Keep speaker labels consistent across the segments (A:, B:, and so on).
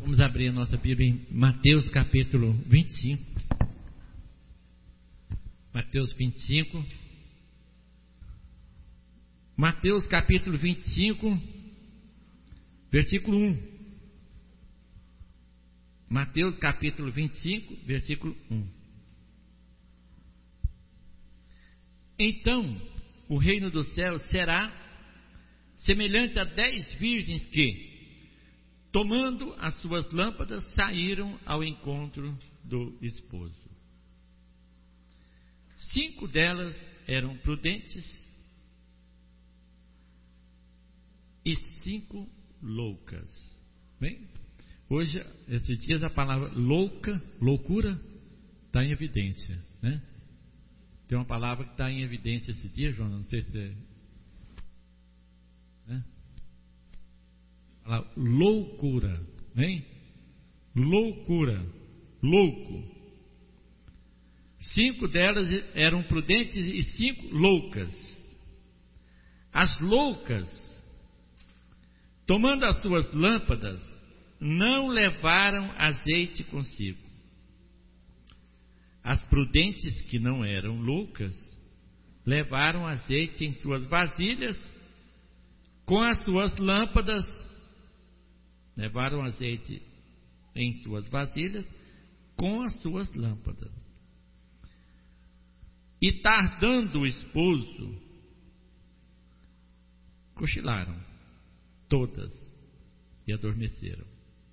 A: Vamos abrir a nossa Bíblia em Mateus capítulo 25. Mateus 25. Mateus capítulo 25, versículo 1. Mateus capítulo 25, versículo 1. Então, o reino dos céus será semelhante a 10 virgens que, tomando as suas lâmpadas, saíram ao encontro do esposo. 5 delas eram prudentes e 5 loucas. Bem, hoje, esses dias, a palavra loucura, está em evidência, né? Tem uma palavra que está em evidência esse dia, João, não sei se é, né? Loucura, hein? Loucura, louco. 5 delas eram prudentes e 5 loucas. As loucas, tomando as suas lâmpadas, não levaram azeite consigo. As prudentes, que não eram loucas, levaram azeite em suas vasilhas com as suas lâmpadas. Levaram azeite em suas vasilhas com as suas lâmpadas. E tardando o esposo, cochilaram todas e adormeceram.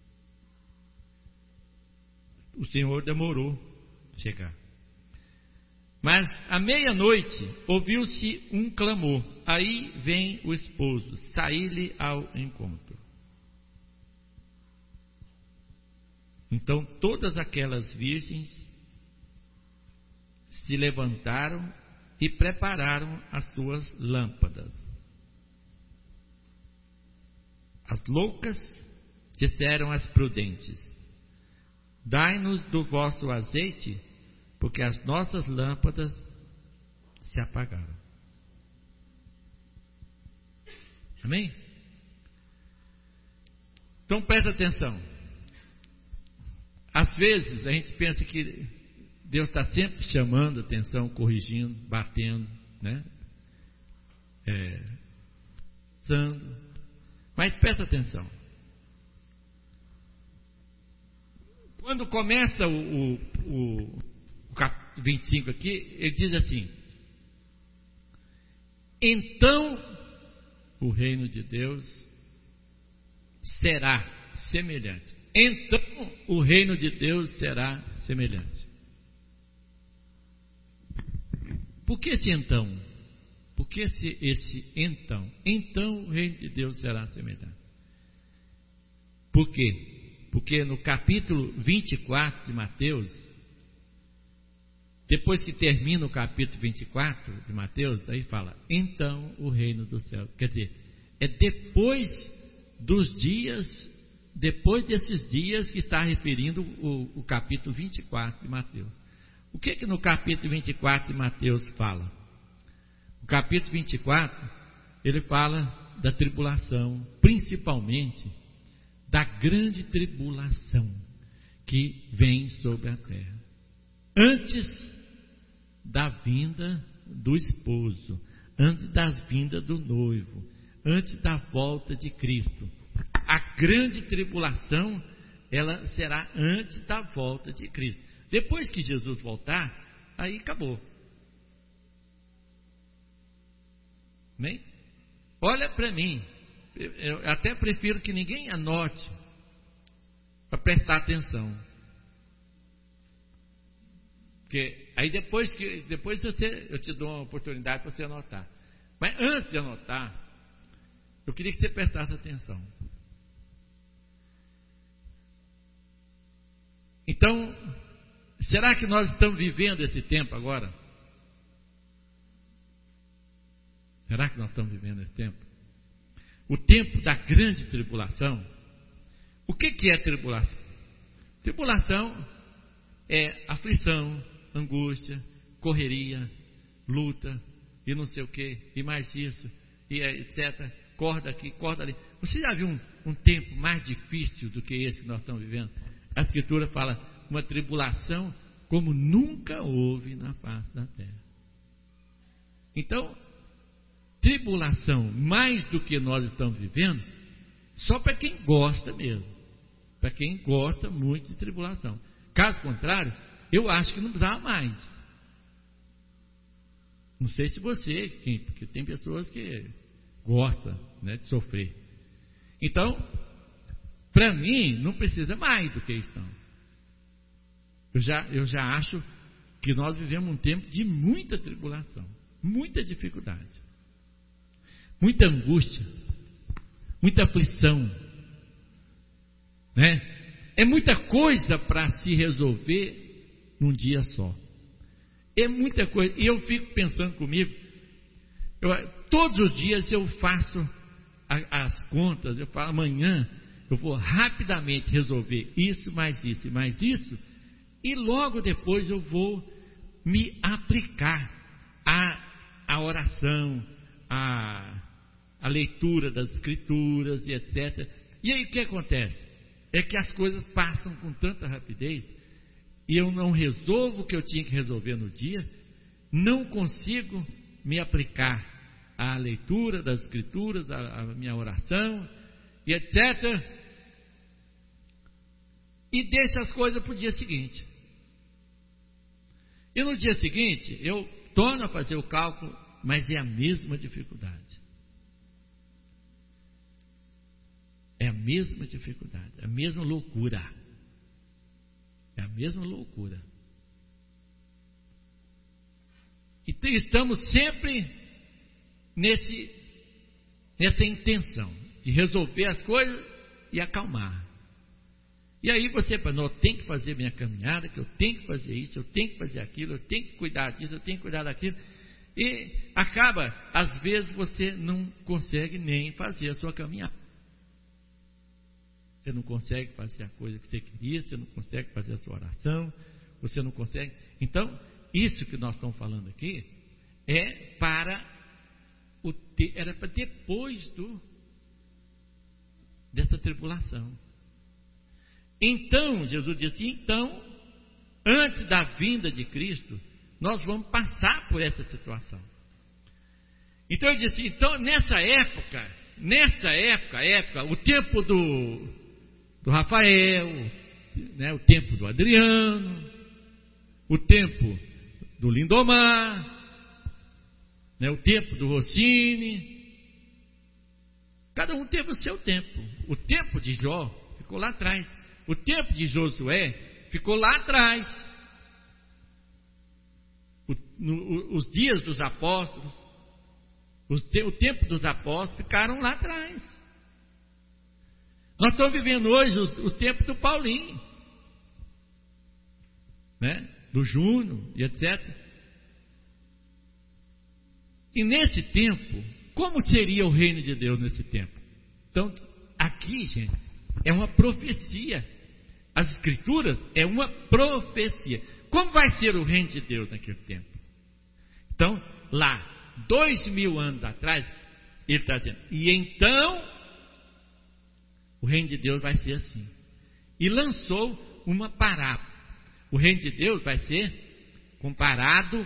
A: O Senhor demorou a chegar. Mas à meia-noite ouviu-se um clamor. Aí vem o esposo, saí-lhe ao encontro. Então todas aquelas virgens se levantaram e prepararam as suas lâmpadas. As loucas disseram às prudentes: dai-nos do vosso azeite, porque as nossas lâmpadas se apagaram. Amém? Então presta atenção. Às vezes a gente pensa que Deus está sempre chamando a atenção, corrigindo, batendo, né? Mas presta atenção. Quando começa o capítulo 25 aqui, ele diz assim: então o reino de Deus será semelhante. Então o reino de Deus será semelhante. Por que esse então? Por que esse então? Então o reino de Deus será semelhante. Por quê? Porque no capítulo 24 de Mateus, depois que termina o capítulo 24 de Mateus, aí fala: então o reino do céu. Quer dizer, é depois dos dias, depois desses dias que está referindo o capítulo 24 de Mateus. O que no capítulo 24 de Mateus fala? O capítulo 24, ele fala da tribulação, principalmente da grande tribulação que vem sobre a terra, antes da vinda do esposo, antes da vinda do noivo, antes da volta de Cristo. A grande tribulação, ela será antes da volta de Cristo. Depois que Jesus voltar, aí acabou. Amém? Olha para mim. Eu até prefiro que ninguém anote, para prestar atenção. Porque aí depois eu te dou uma oportunidade para você anotar. Mas antes de anotar, eu queria que você prestasse atenção. Então, será que nós estamos vivendo esse tempo agora? Será que nós estamos vivendo esse tempo? O tempo da grande tribulação. O que é tribulação? Tribulação é aflição, angústia, correria, luta, e não sei o que, e mais isso, e etc. Corda aqui, corda ali. Você já viu um tempo mais difícil do que esse que nós estamos vivendo? A Escritura fala uma tribulação como nunca houve na face da terra. Então, tribulação mais do que nós estamos vivendo, só para quem gosta mesmo. Para quem gosta muito de tribulação. Caso contrário, eu acho que não precisava mais. Não sei se você, porque tem pessoas que gostam, né, de sofrer. Então, para mim, não precisa mais do que isso. Eu já acho que nós vivemos um tempo de muita tribulação, muita dificuldade, muita angústia, muita aflição, né? É muita coisa para se resolver num dia só. É muita coisa. E eu fico pensando comigo, todos os dias eu faço as contas, eu falo, amanhã eu vou rapidamente resolver isso, mais isso e mais isso, e logo depois eu vou me aplicar à oração, à leitura das Escrituras e etc. E aí o que acontece? É que as coisas passam com tanta rapidez e eu não resolvo o que eu tinha que resolver no dia, não consigo me aplicar à leitura das Escrituras, à minha oração e etc. E deixo as coisas para o dia seguinte. E no dia seguinte eu torno a fazer o cálculo, mas é a mesma dificuldade. É a mesma dificuldade, a mesma loucura. É a mesma loucura. Então estamos sempre nessa intenção de resolver as coisas e acalmar. E aí você fala, não, eu tenho que fazer minha caminhada, que eu tenho que fazer isso, eu tenho que fazer aquilo, eu tenho que cuidar disso, eu tenho que cuidar daquilo. E acaba, às vezes você não consegue nem fazer a sua caminhada. Você não consegue fazer a coisa que você queria, você não consegue fazer a sua oração, você não consegue. Então, isso que nós estamos falando aqui era para depois dessa tribulação. Então, Jesus disse, então, antes da vinda de Cristo, nós vamos passar por essa situação. Então ele disse, então nessa época, o tempo do Rafael, né, o tempo do Adriano, o tempo do Lindomar, né, o tempo do Rossini, cada um teve o seu tempo. O tempo de Jó ficou lá atrás, o tempo de Josué ficou lá atrás, os dias dos apóstolos, o tempo dos apóstolos ficaram lá atrás. Nós estamos vivendo hoje o tempo do Paulinho, né? Do Júnior e etc. E nesse tempo, como seria o reino de Deus nesse tempo? Então, aqui, gente, é uma profecia. As Escrituras é uma profecia. Como vai ser o reino de Deus naquele tempo? Então, lá, 2000 anos atrás, ele está dizendo, e então o reino de Deus vai ser assim. E lançou uma parábola. O reino de Deus vai ser comparado.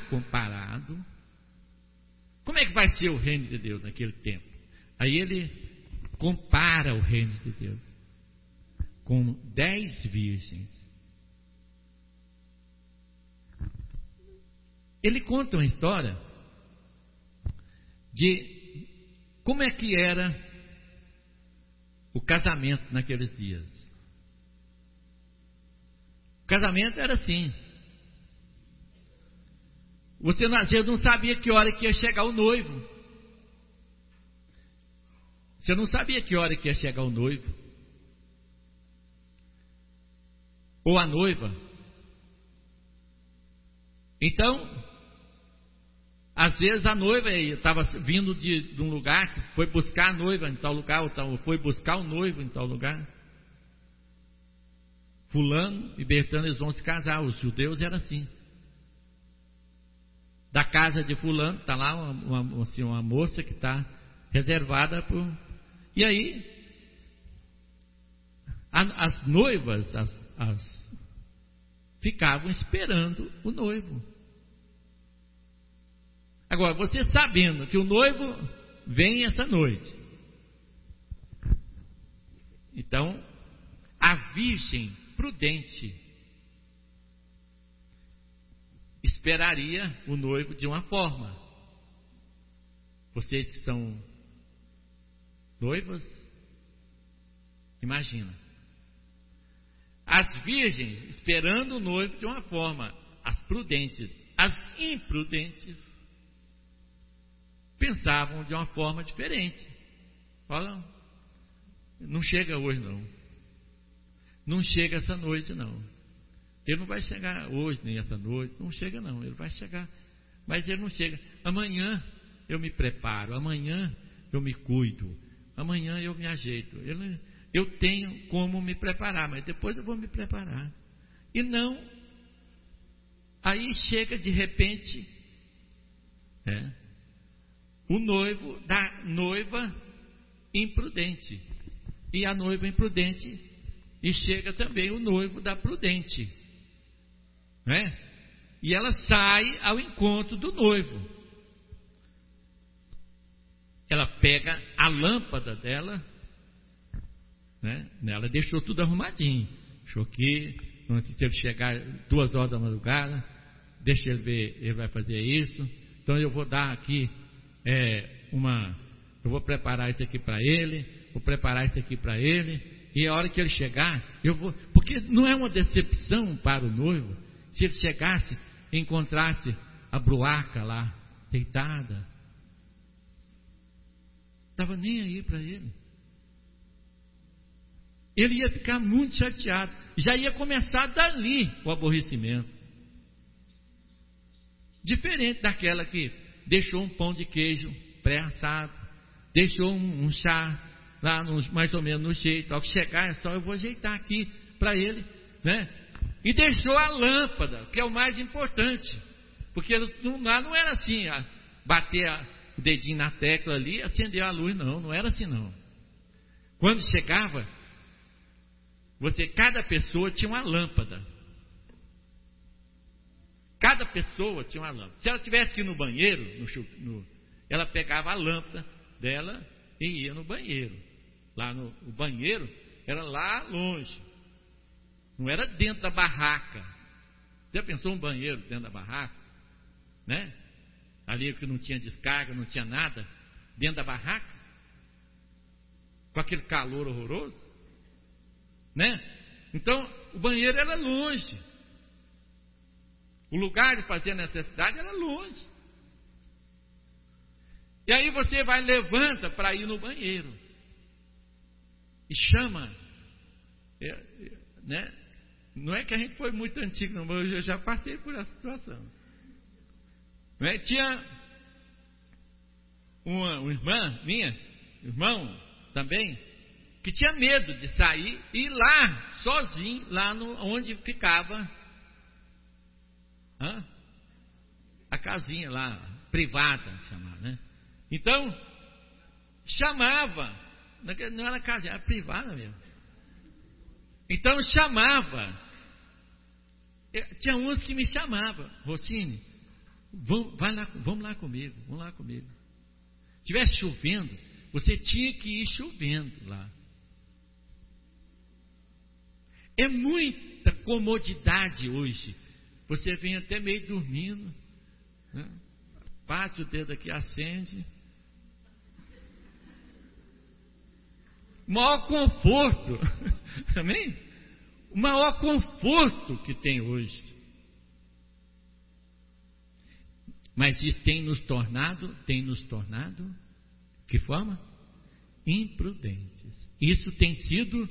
A: Como é que vai ser o reino de Deus naquele tempo? Aí ele compara o reino de Deus com 10 virgens. Ele conta uma história de como é que era o casamento naqueles dias. O casamento era assim. Você não sabia que hora que ia chegar o noivo. Você não sabia que hora que ia chegar o noivo. Ou a noiva. Então, às vezes a noiva estava vindo de um lugar, foi buscar a noiva em tal lugar, ou foi buscar o noivo em tal lugar. Fulano e Bertano, eles vão se casar. Os judeus eram assim. Da casa de fulano, está lá uma moça que está reservada por... E aí, as noivas ficavam esperando o noivo. Agora, você sabendo que o noivo vem essa noite, então a virgem prudente esperaria o noivo de uma forma. Vocês que são noivas, imagina. As virgens esperando o noivo de uma forma, as prudentes. As imprudentes pensavam de uma forma diferente. Olha, não chega hoje não. Não chega essa noite não. Ele não vai chegar hoje nem essa noite. Não chega não, ele vai chegar. Mas ele não chega. Amanhã eu me preparo, amanhã eu me cuido, amanhã eu me ajeito. Eu tenho como me preparar, mas depois eu vou me preparar. E não. Aí chega de repente o noivo da noiva imprudente. E a noiva imprudente, e chega também o noivo da prudente. E ela sai ao encontro do noivo. Ela pega a lâmpada dela, ela deixou tudo arrumadinho. Deixou aqui, antes de ele chegar 2 horas da madrugada, deixa ele ver, ele vai fazer isso. Então eu vou dar aqui eu vou preparar isso aqui para ele, vou preparar isso aqui para ele, e a hora que ele chegar, eu vou, porque não é uma decepção para o noivo, se ele chegasse e encontrasse a bruaca lá, deitada, estava nem aí para ele. Ele ia ficar muito chateado, já ia começar dali o aborrecimento. Diferente daquela que deixou um pão de queijo pré-assado, deixou um chá lá mais ou menos no jeito, ao que chegar é só eu vou ajeitar aqui para ele, e deixou a lâmpada, que é o mais importante, porque lá não era assim, bater o dedinho na tecla ali, acender a luz, não era assim não. Quando chegava, cada pessoa tinha uma lâmpada. Cada pessoa tinha uma lâmpada. Se ela tivesse que ir no banheiro, ela pegava a lâmpada dela e ia no banheiro. O banheiro era lá longe. Não era dentro da barraca. Você já pensou um banheiro dentro da barraca? Ali que não tinha descarga, não tinha nada. Dentro da barraca? Com aquele calor horroroso? Então, o banheiro era longe. O lugar de fazer a necessidade era longe. E aí você levanta para ir no banheiro. E chama. Não é que a gente foi muito antigo, não, mas eu já passei por essa situação. Tinha uma irmã minha, irmão também, que tinha medo de sair e ir lá, sozinho, lá onde ficava a casinha lá, privada, chamava, Então, chamava, não era casinha, era privada mesmo. Então chamava, tinha uns que me chamavam, Rocine, vamos lá comigo. Se estivesse chovendo, você tinha que ir chovendo lá. É muita comodidade hoje. Você vem até meio dormindo, bate o dedo aqui, acende. Maior conforto, amém? O maior conforto que tem hoje. Mas isso tem nos tornado, que forma? Imprudentes. Isso tem sido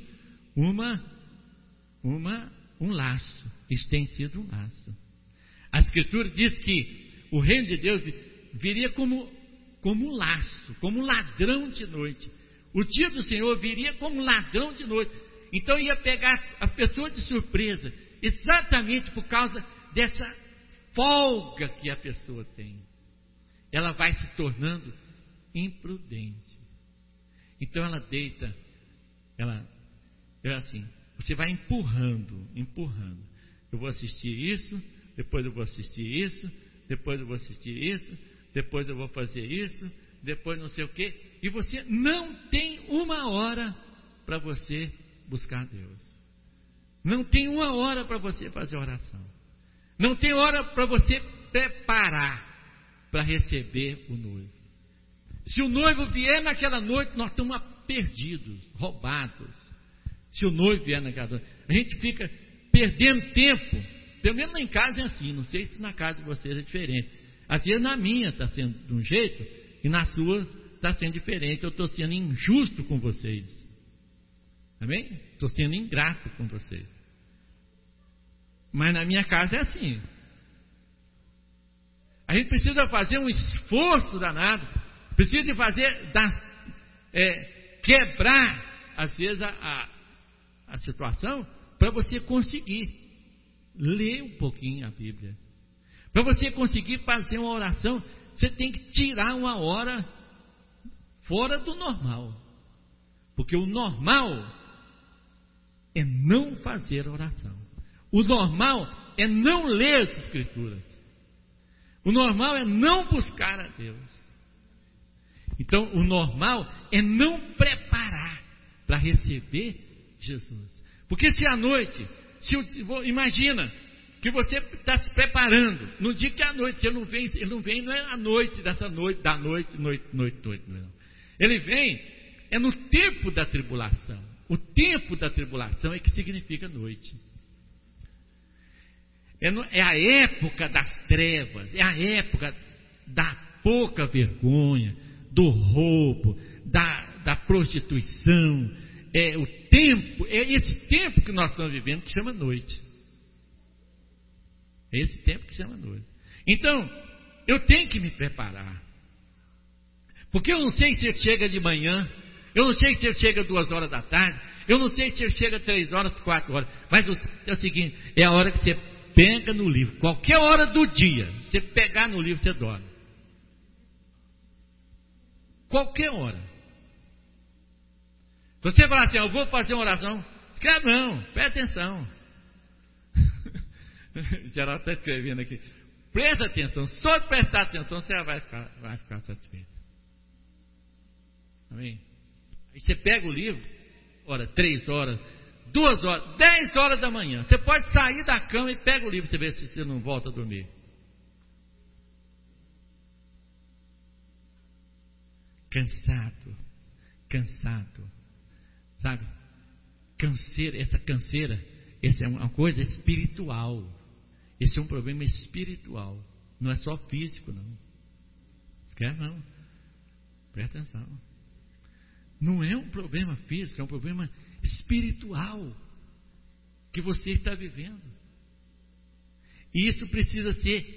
A: um laço. Isso tem sido um laço. A Escritura diz que o reino de Deus viria como um laço, como um ladrão de noite. O dia do Senhor viria como um ladrão de noite. Então ia pegar a pessoa de surpresa, exatamente por causa dessa folga que a pessoa tem. Ela vai se tornando imprudente. Então ela deita, É assim, você vai empurrando. Eu vou assistir isso, depois eu vou assistir isso, depois eu vou assistir isso, depois eu vou fazer isso, depois não sei o quê. E você não tem uma hora para você buscar Deus. Não tem uma hora para você fazer oração. Não tem hora para você preparar para receber o noivo. Se o noivo vier naquela noite, nós estamos perdidos, roubados. Se o noivo vier naquela noite, a gente fica perdendo tempo. Pelo menos lá em casa é assim, não sei se na casa de vocês é diferente. Às vezes na minha está sendo de um jeito e nas suas está sendo diferente. Eu estou sendo injusto com vocês. Amém? Estou sendo ingrato com vocês. Mas na minha casa é assim. A gente precisa fazer um esforço danado. Precisa de fazer, quebrar, às vezes, a situação, para você conseguir ler um pouquinho a Bíblia. Para você conseguir fazer uma oração, você tem que tirar uma hora fora do normal. Porque o normal é não fazer oração. O normal é não ler as Escrituras. O normal é não buscar a Deus. Então, o normal é não preparar para receber Jesus. Porque se à noite, imagina que você está se preparando, no dia que é a noite, se ele não vem, não é a noite dessa noite, da noite, noite, não. Ele vem, é no tempo da tribulação. O tempo da tribulação é que significa noite. É a época das trevas, é a época da pouca vergonha, do roubo, da prostituição. É o tempo, é esse tempo que nós estamos vivendo que chama noite. É esse tempo que chama noite. Então, eu tenho que me preparar. Porque eu não sei se ele chega de manhã, eu não sei se ele chega 2 horas da tarde, eu não sei se ele chega 3 horas, 4 horas. Mas é o seguinte, é a hora que você pega no livro, qualquer hora do dia, você pegar no livro, você dorme. Qualquer hora. Se você falar assim, eu vou fazer uma oração, escreve não, presta atenção. Geral está escrevendo aqui, presta atenção, só de prestar atenção você vai ficar satisfeito. Amém? Aí você pega o livro, 3 horas, 2 horas, 10 horas da manhã. Você pode sair da cama e pega o livro, você vê se você não volta a dormir. Cansado, sabe? Essa canseira, essa é uma coisa espiritual. Esse é um problema espiritual. Não é só físico, não. Esquece não. Presta atenção. Não é um problema físico, é um problema espiritual que você está vivendo. E isso precisa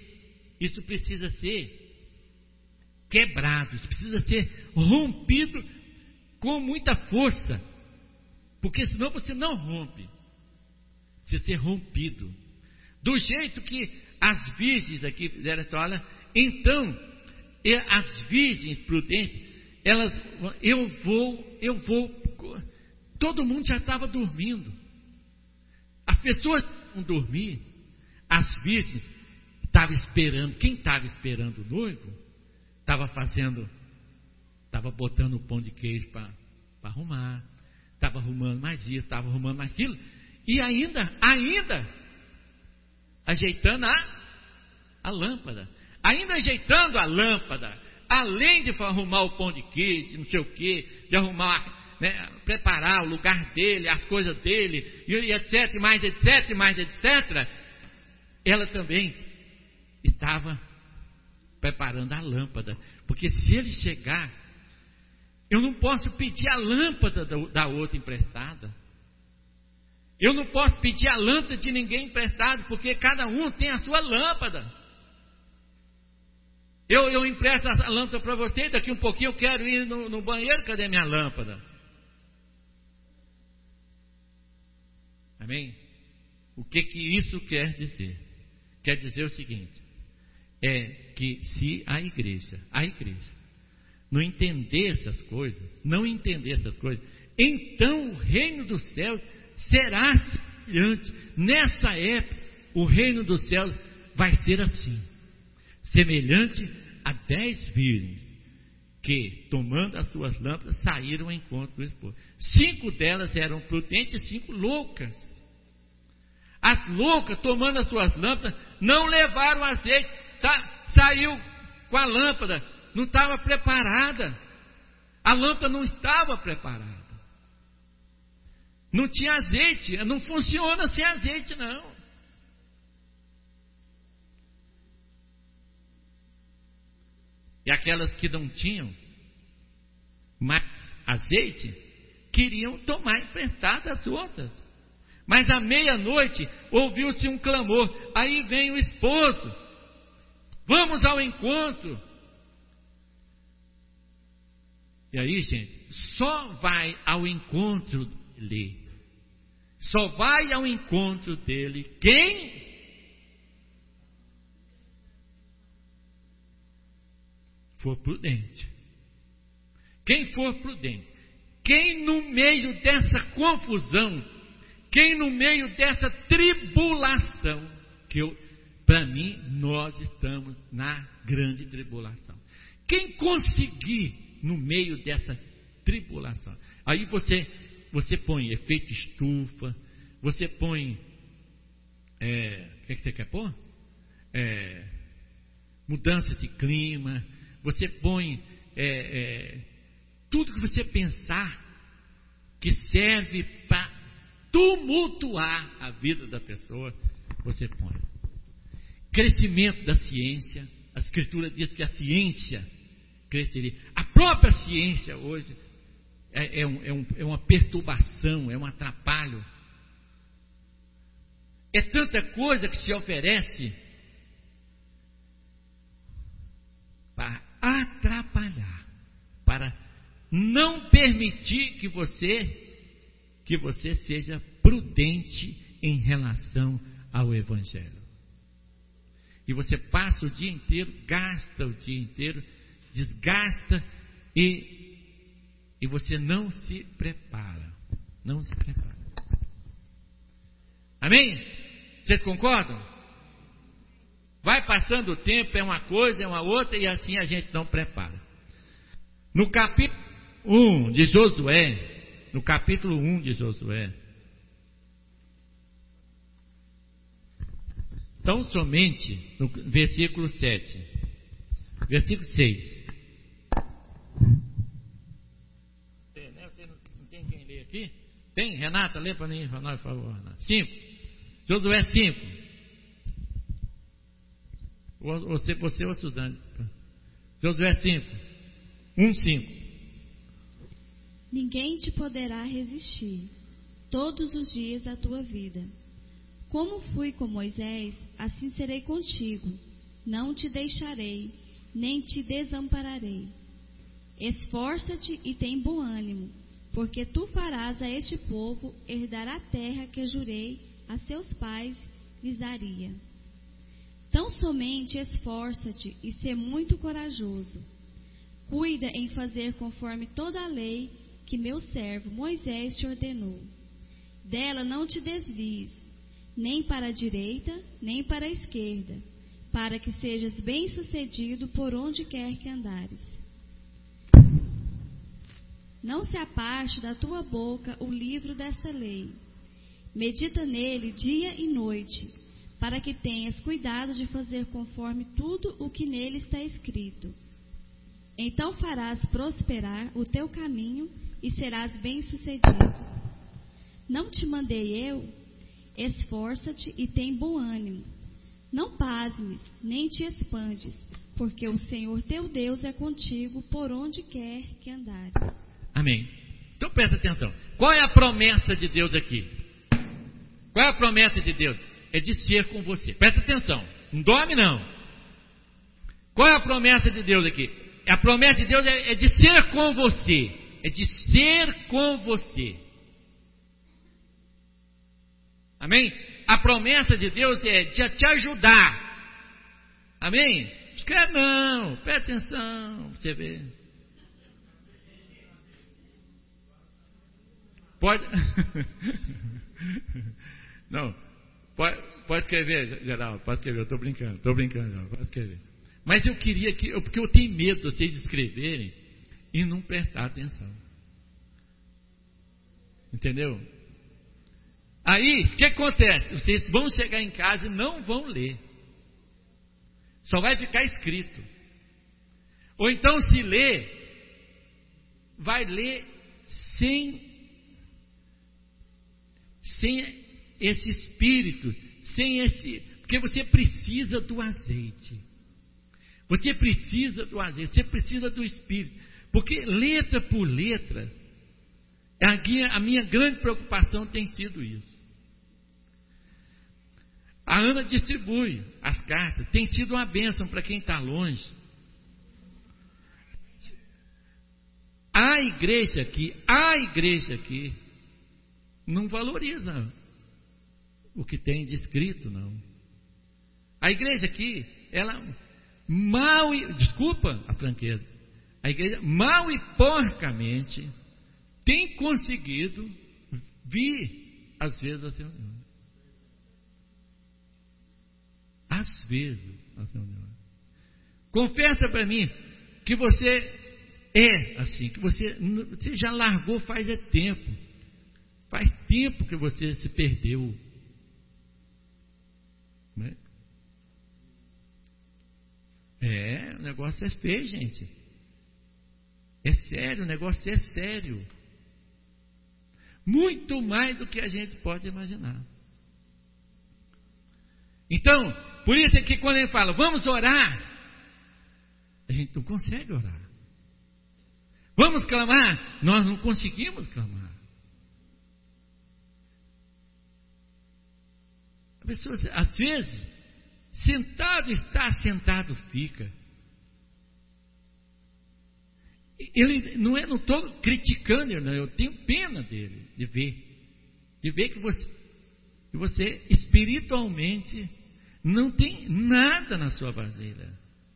A: ser quebrado, isso precisa ser rompido com muita força, porque senão você não rompe. Precisa ser rompido do jeito que as virgens aqui fizeram essa olha. Então as virgens prudentes, elas, eu vou, todo mundo já estava dormindo, as pessoas não dormiam, as virgens estavam esperando. Quem estava esperando o noivo estava botando o pão de queijo para arrumar, estava arrumando mais isso, estava arrumando mais aquilo, e ainda ajeitando a lâmpada, além de arrumar o pão de queijo, não sei o que, de arrumar, né, preparar o lugar dele, as coisas dele, e etc, mais etc, ela também estava preparando a lâmpada, porque se ele chegar, eu não posso pedir a lâmpada da outra emprestada, eu não posso pedir a lâmpada de ninguém emprestado, porque cada um tem a sua lâmpada. Eu empresto a lâmpada para você, e daqui um pouquinho eu quero ir no banheiro, cadê minha lâmpada? Amém? O que isso quer dizer? Quer dizer o seguinte, é que se a igreja não entender essas coisas, então o reino dos céus será semelhante. Nessa época, o reino dos céus vai ser assim, semelhante a 10 virgens, que, tomando as suas lâmpadas, saíram ao encontro do esposo. 5 delas eram prudentes e 5 loucas. As loucas, tomando as suas lâmpadas, não levaram azeite. Saiu com a lâmpada, não estava preparada. A lâmpada não estava preparada. Não tinha azeite, não funciona sem azeite, não. E aquelas que não tinham mais azeite, queriam tomar emprestado as outras. Mas à meia-noite, ouviu-se um clamor. Aí vem o esposo. Vamos ao encontro. E aí, gente, só vai ao encontro dele. Só vai ao encontro dele quem for prudente. Quem for prudente. Quem no meio dessa confusão, quem no meio dessa tribulação, para mim, nós estamos na grande tribulação. Quem conseguir no meio dessa tribulação, aí você põe efeito estufa, você põe, o que você quer pôr? Mudança de clima, você põe tudo que você pensar que serve para tumultuar a vida da pessoa, você põe. Crescimento da ciência, a Escritura diz que a ciência cresceria. A própria ciência hoje é uma perturbação, é um atrapalho. É tanta coisa que se oferece para atrapalhar, para não permitir que você seja prudente em relação ao Evangelho. E você passa o dia inteiro, gasta o dia inteiro, desgasta e você não se prepara. Não se prepara. Amém? Vocês concordam? Vai passando o tempo, é uma coisa, é uma outra, e assim a gente não prepara. No capítulo 1 de Josué, tão somente no versículo 7, versículo 6. Você não tem quem ler aqui? Tem? Renata, lê para mim, por favor. 5. Josué 5. Você ou Suzane? Josué 5. 1:5.
B: Ninguém te poderá resistir todos os dias da tua vida. Como fui com Moisés, assim serei contigo. Não te deixarei, nem te desampararei. Esforça-te e tem bom ânimo, porque tu farás a este povo herdar a terra que jurei a seus pais lhes daria. Tão somente esforça-te e sê muito corajoso. Cuida em fazer conforme toda a lei que meu servo Moisés te ordenou. Dela não te desvies, nem para a direita, nem para a esquerda, para que sejas bem-sucedido por onde quer que andares. Não se aparte da tua boca o livro desta lei. Medita nele dia e noite, para que tenhas cuidado de fazer conforme tudo o que nele está escrito. Então farás prosperar o teu caminho e serás bem-sucedido. Não te mandei eu? Esforça-te e tem bom ânimo. Não pasmes, nem te espantes, porque o Senhor teu Deus é contigo por onde quer que andares.
A: Amém. Então presta atenção. Qual é a promessa de Deus aqui? Qual é a promessa de Deus? É de ser com você. Presta atenção. Não dorme não. Qual é a promessa de Deus aqui? A promessa de Deus é de ser com você. É de ser com você. Amém? A promessa de Deus é de te ajudar. Amém? Escreve não, presta atenção, você vê. Pode. Não, pode escrever, Geraldo, pode escrever, eu estou brincando, pode escrever. Mas eu queria porque eu tenho medo de vocês escreverem e não prestar atenção. Entendeu? Aí, o que acontece? Vocês vão chegar em casa e não vão ler. Só vai ficar escrito. Ou então, se ler, vai ler sem esse espírito, porque você precisa do azeite. Você precisa do azeite, você precisa do espírito. Porque letra por letra, a minha grande preocupação tem sido isso. A Ana distribui as cartas, tem sido uma bênção para quem está longe. A igreja aqui não valoriza o que tem de escrito, não. A igreja aqui, ela desculpa a franqueza, a igreja mal e porcamente tem conseguido vir às vezes a reunião. Às vezes a reunião. Confessa para mim que você é assim, que você já largou faz tempo. Faz tempo que você se perdeu. Né? O negócio é feio, gente. É sério, o negócio é sério. Muito mais do que a gente pode imaginar. Então, por isso é que quando ele fala, vamos orar, a gente não consegue orar. Vamos clamar, nós não conseguimos clamar. A pessoa, às vezes, sentado fica. Não estou criticando ele, não, eu tenho pena dele, de ver que você espiritualmente não tem nada na sua vasilha.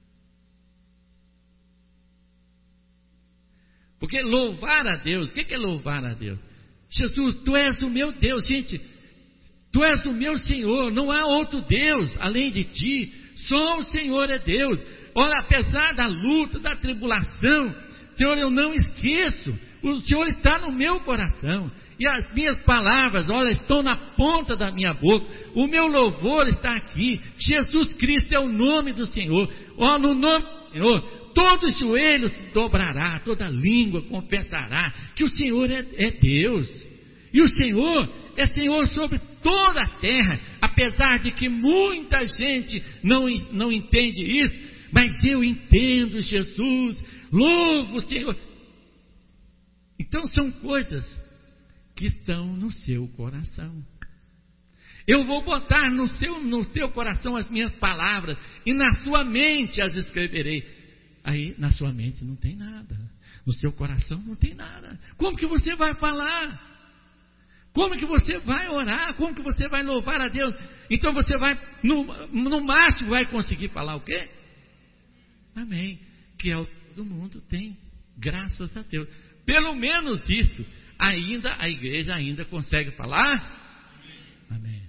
A: Porque louvar a Deus, o que é louvar a Deus? Jesus, tu és o meu Deus, gente, tu és o meu Senhor, não há outro Deus além de ti, só o Senhor é Deus. Olha, apesar da luta, da tribulação, Senhor, eu não esqueço, o Senhor está no meu coração, e as minhas palavras, olha, estão na ponta da minha boca, o meu louvor está aqui, Jesus Cristo é o nome do Senhor, ó, no nome do Senhor, todo joelho se dobrará, toda língua confessará que o Senhor é Deus, e o Senhor é Senhor sobre toda a terra, apesar de que muita gente não entende isso, mas eu entendo Jesus, louvo o Senhor. Então são coisas que estão no seu coração. Eu vou botar no seu coração as minhas palavras, e na sua mente as escreverei. Aí na sua mente não tem nada, no seu coração não tem nada. Como que você vai falar? Como que você vai orar? Como que você vai louvar a Deus? Então você vai, no máximo, vai conseguir falar o quê? Amém. Que é o que todo mundo tem, graças a Deus. Pelo menos isso, ainda a igreja ainda consegue falar? Amém.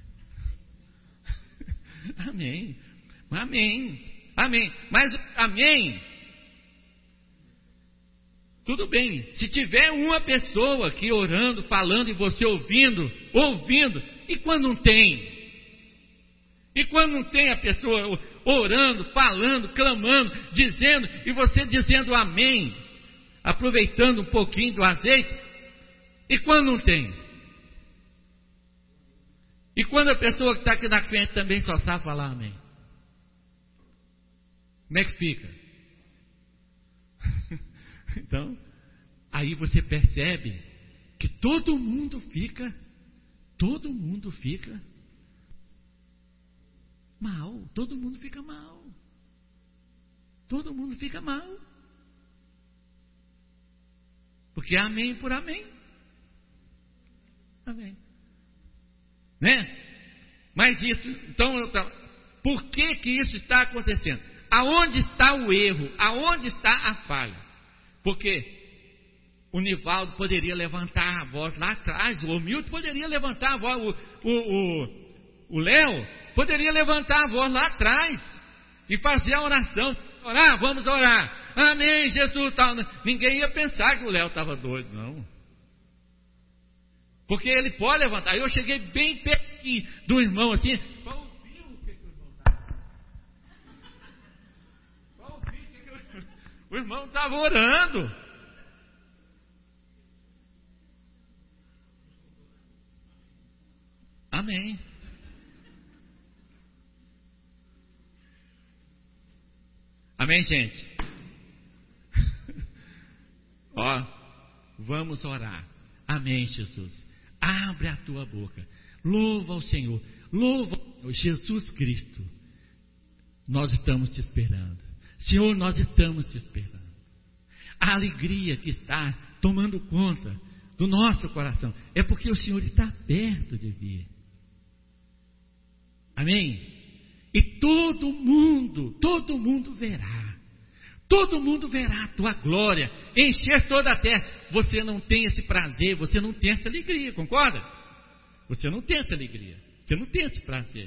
A: Amém. Amém. Amém. Mas amém. Tudo bem, se tiver uma pessoa aqui orando, falando e você ouvindo, e quando não tem? E quando não tem a pessoa orando, falando, clamando, dizendo, e você dizendo amém, aproveitando um pouquinho do azeite, e quando não tem? E quando a pessoa que está aqui na frente também só sabe falar amém? Como é que fica? Então, aí você percebe que todo mundo fica mal, todo mundo fica mal, porque é amém por amém, né? Mas isso, então, por que isso está acontecendo? Aonde está o erro? Aonde está a falha? Porque o Nivaldo poderia levantar a voz lá atrás, o Omilton poderia levantar a voz, o Léo poderia levantar a voz lá atrás e fazer a oração. Orar, vamos orar. Amém, Jesus. Tal. Ninguém ia pensar que o Léo estava doido, não. Porque ele pode levantar. Aí eu cheguei bem pertinho do irmão, assim, para ouvir o que o irmão estava. Para ouvir o que o irmão estava orando. Amém. Amém, gente? Ó, vamos orar. Amém, Jesus. Abre a tua boca. Louva ao Senhor. Louva ao Jesus Cristo. Nós estamos te esperando. Senhor, nós estamos te esperando. A alegria que está tomando conta do nosso coração é porque o Senhor está perto de vir. Amém? E todo mundo verá. Todo mundo verá a tua glória encher toda a terra. Você não tem esse prazer, você não tem essa alegria, concorda? Você não tem essa alegria, você não tem esse prazer.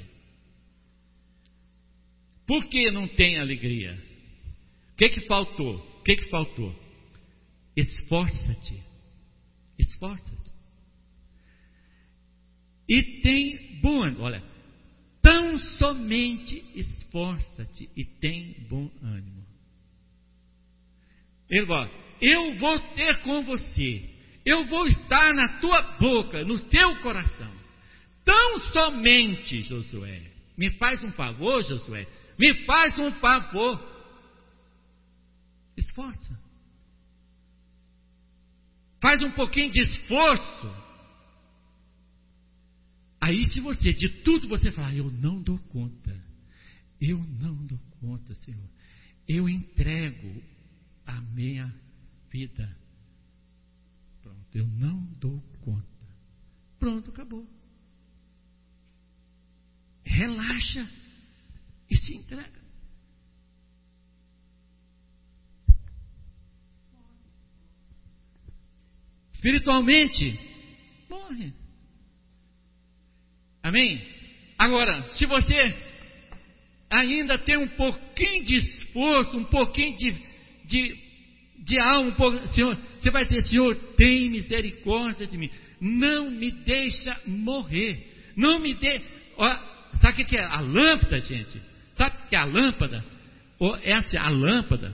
A: Por que não tem alegria? O que faltou? O que faltou? Esforça-te. Esforça-te. E tem bom ânimo. Olha, tão somente esforça-te e tem bom ânimo. Ele fala, eu vou ter com você, eu vou estar na tua boca, no teu coração. Tão somente, Josué, me faz um favor, Josué, me faz um favor. Esforça. Faz um pouquinho de esforço. Aí se você, de tudo você falar, eu não dou conta, Senhor, eu entrego a minha vida. Pronto, eu não dou conta. Pronto, acabou. Relaxa e se entrega. Espiritualmente, morre. Amém? Agora, se você ainda tem um pouquinho de esforço, um pouquinho de alma, Senhor, você vai dizer, Senhor, tem misericórdia de mim. Não me deixa morrer. Não me deixa. Sabe o que é a lâmpada, gente? Sabe o que é a lâmpada? Essa é a lâmpada.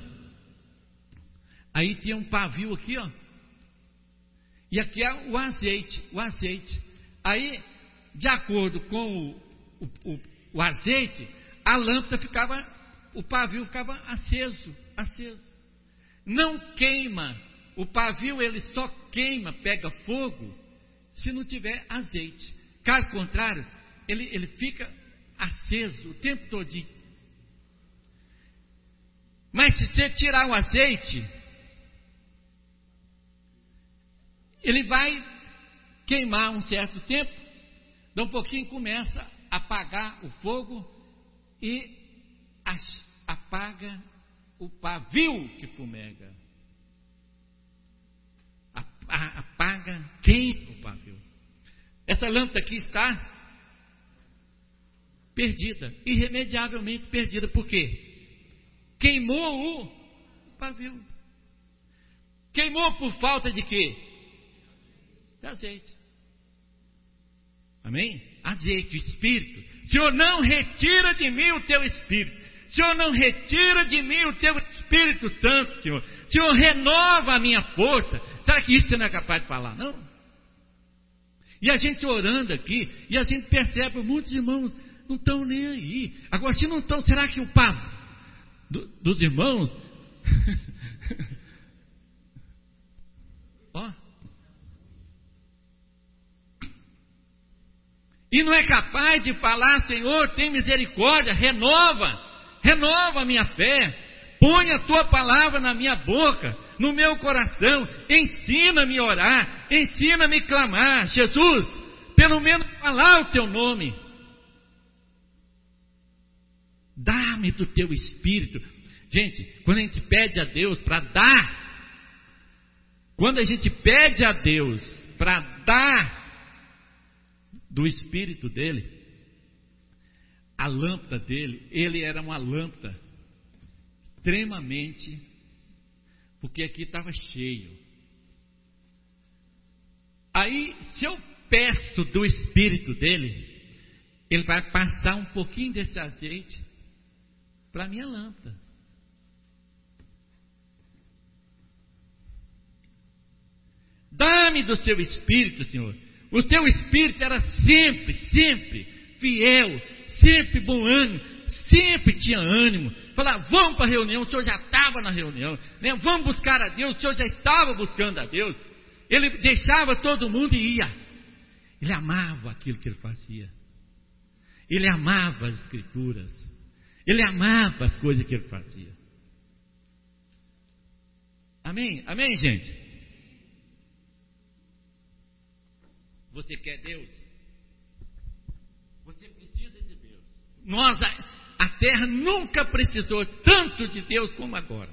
A: Aí tem um pavio aqui, ó. E aqui é o azeite. Aí, de acordo com o azeite, a lâmpada ficava, o pavio ficava aceso. Não queima, o pavio ele só queima, pega fogo, se não tiver azeite. Caso contrário, ele fica aceso o tempo todinho. Mas se você tirar o azeite, ele vai queimar um certo tempo, dá um pouquinho, começa a apagar o fogo e apaga o pavio que fumega. Apaga, queima o pavio. Essa lâmpada aqui está perdida, irremediavelmente perdida. Por quê? Queimou o pavio. Queimou por falta de quê? De azeite. Amém? Azeite, Espírito. Senhor, não retira de mim o teu Espírito. Senhor, não retira de mim o teu Espírito Santo, Senhor. Senhor, renova a minha força. Será que isso você não é capaz de falar? Não. E a gente orando aqui, e a gente percebe, muitos irmãos não estão nem aí. Agora, se não estão, será que o papo dos irmãos... Ó. E não é capaz de falar, Senhor, tem misericórdia, renova a minha fé, põe a tua palavra na minha boca, no meu coração, ensina-me a orar, ensina-me a clamar, Jesus, pelo menos falar o teu nome. Dá-me do teu Espírito. Gente, quando a gente pede a Deus para dar, Quando a gente pede a Deus para dar do Espírito dele, a lâmpada dele, ele era uma lâmpada extremamente, porque aqui estava cheio. Aí, se eu peço do Espírito dele, ele vai passar um pouquinho desse azeite para a minha lâmpada. Dá-me do seu Espírito, Senhor. O teu Espírito era sempre, sempre fiel, sempre bom ânimo, sempre tinha ânimo. Falava, vamos para a reunião, o Senhor já estava na reunião, né? Vamos buscar a Deus, o Senhor já estava buscando a Deus. Ele deixava todo mundo e ia. Ele amava aquilo que ele fazia. Ele amava as Escrituras. Ele amava as coisas que ele fazia. Amém? Amém, gente? Você quer Deus? Você precisa de Deus. A terra nunca precisou tanto de Deus como agora.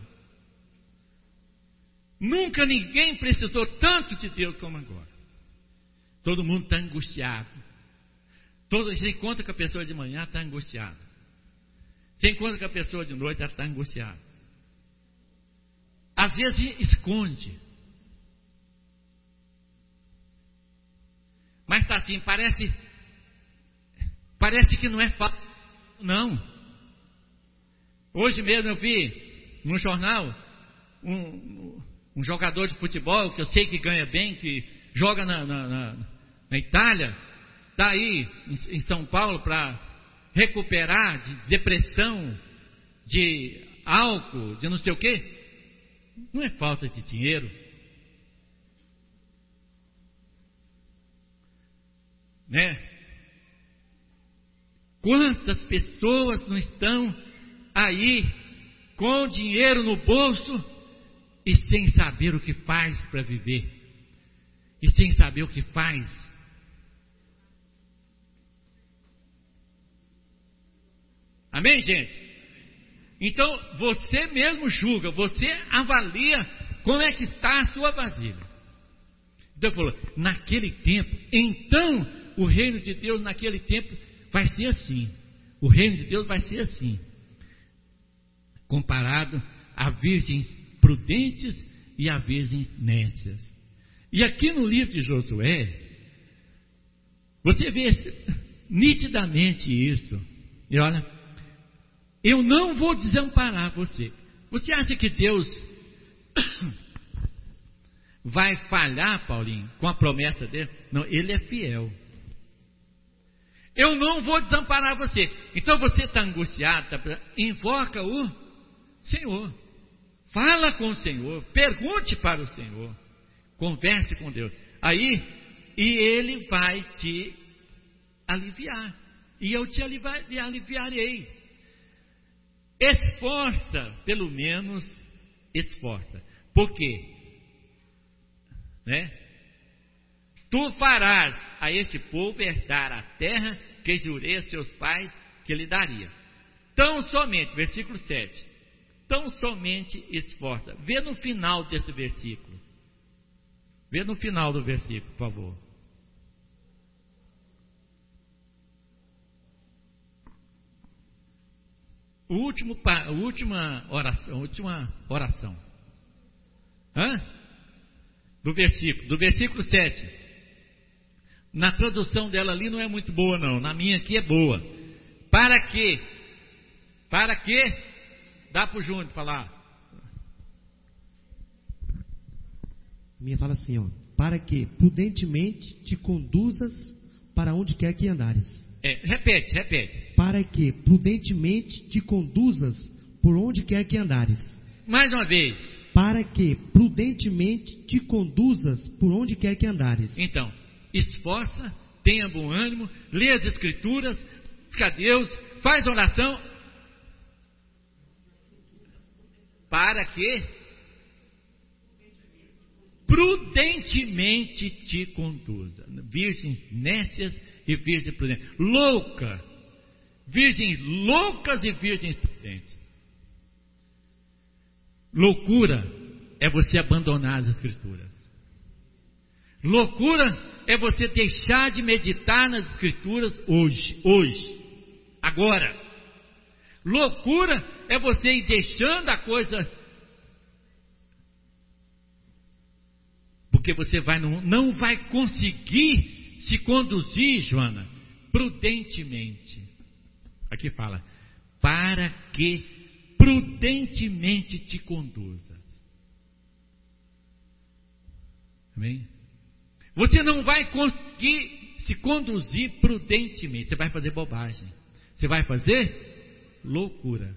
A: Nunca ninguém precisou tanto de Deus como agora. Todo mundo está angustiado. Você encontra com a pessoa de manhã, está angustiada. Você encontra com a pessoa de noite, ela está angustiada. Às vezes esconde. Mas está assim, parece que não é fácil. Não. Hoje mesmo eu vi no jornal um jogador de futebol, que eu sei que ganha bem, que joga na Itália, está aí em São Paulo para recuperar de depressão, de álcool, de não sei o quê. Não é falta de dinheiro. Né? Quantas pessoas não estão aí com dinheiro no bolso e sem saber o que faz para viver, e sem saber o que faz. Amém, gente? Então você mesmo julga, você avalia como é que está a sua vasilha. Então falou, naquele tempo, então o reino de Deus naquele tempo vai ser assim. O reino de Deus vai ser assim, comparado a virgens prudentes e a virgens nécias. E aqui no livro de Josué, você vê nitidamente isso. E olha, eu não vou desamparar você. Você acha que Deus vai falhar, Paulinho, com a promessa dele? Não, ele é fiel. Eu não vou desamparar você. Então você está angustiado, invoca o Senhor. Fala com o Senhor, pergunte para o Senhor, converse com Deus. Aí, e Ele vai te aliviar. E eu te aliviarei. Esforça, pelo menos esforça. Por quê? Né? Tu farás a este povo herdar a terra que jurei a seus pais que lhe daria. Tão somente, versículo 7. Tão somente esforça. Vê no final desse versículo. Vê no final do versículo, por favor. A última oração. Do versículo 7. Na tradução dela ali não é muito boa não, na minha aqui é boa. Para quê? Para quê? Dá para o Júnior falar.
C: Minha fala assim, ó. Para que prudentemente te conduzas para onde quer que andares.
A: Repete.
C: Para que prudentemente te conduzas por onde quer que andares.
A: Mais uma vez.
C: Para que prudentemente te conduzas por onde quer que andares.
A: Então, esforça, tenha bom ânimo, lê as Escrituras, busca a Deus, faz oração. Para que prudentemente te conduza. Virgens nécias e virgens prudentes. Virgens loucas e virgens prudentes. Loucura é você abandonar as Escrituras. Loucura é você deixar de meditar nas Escrituras hoje, agora. Loucura é você ir deixando a coisa, porque você não vai conseguir se conduzir, Joana, prudentemente. Aqui fala, para que prudentemente te conduzas. Amém? Você não vai conseguir se conduzir prudentemente. Você vai fazer bobagem. Você vai fazer loucura.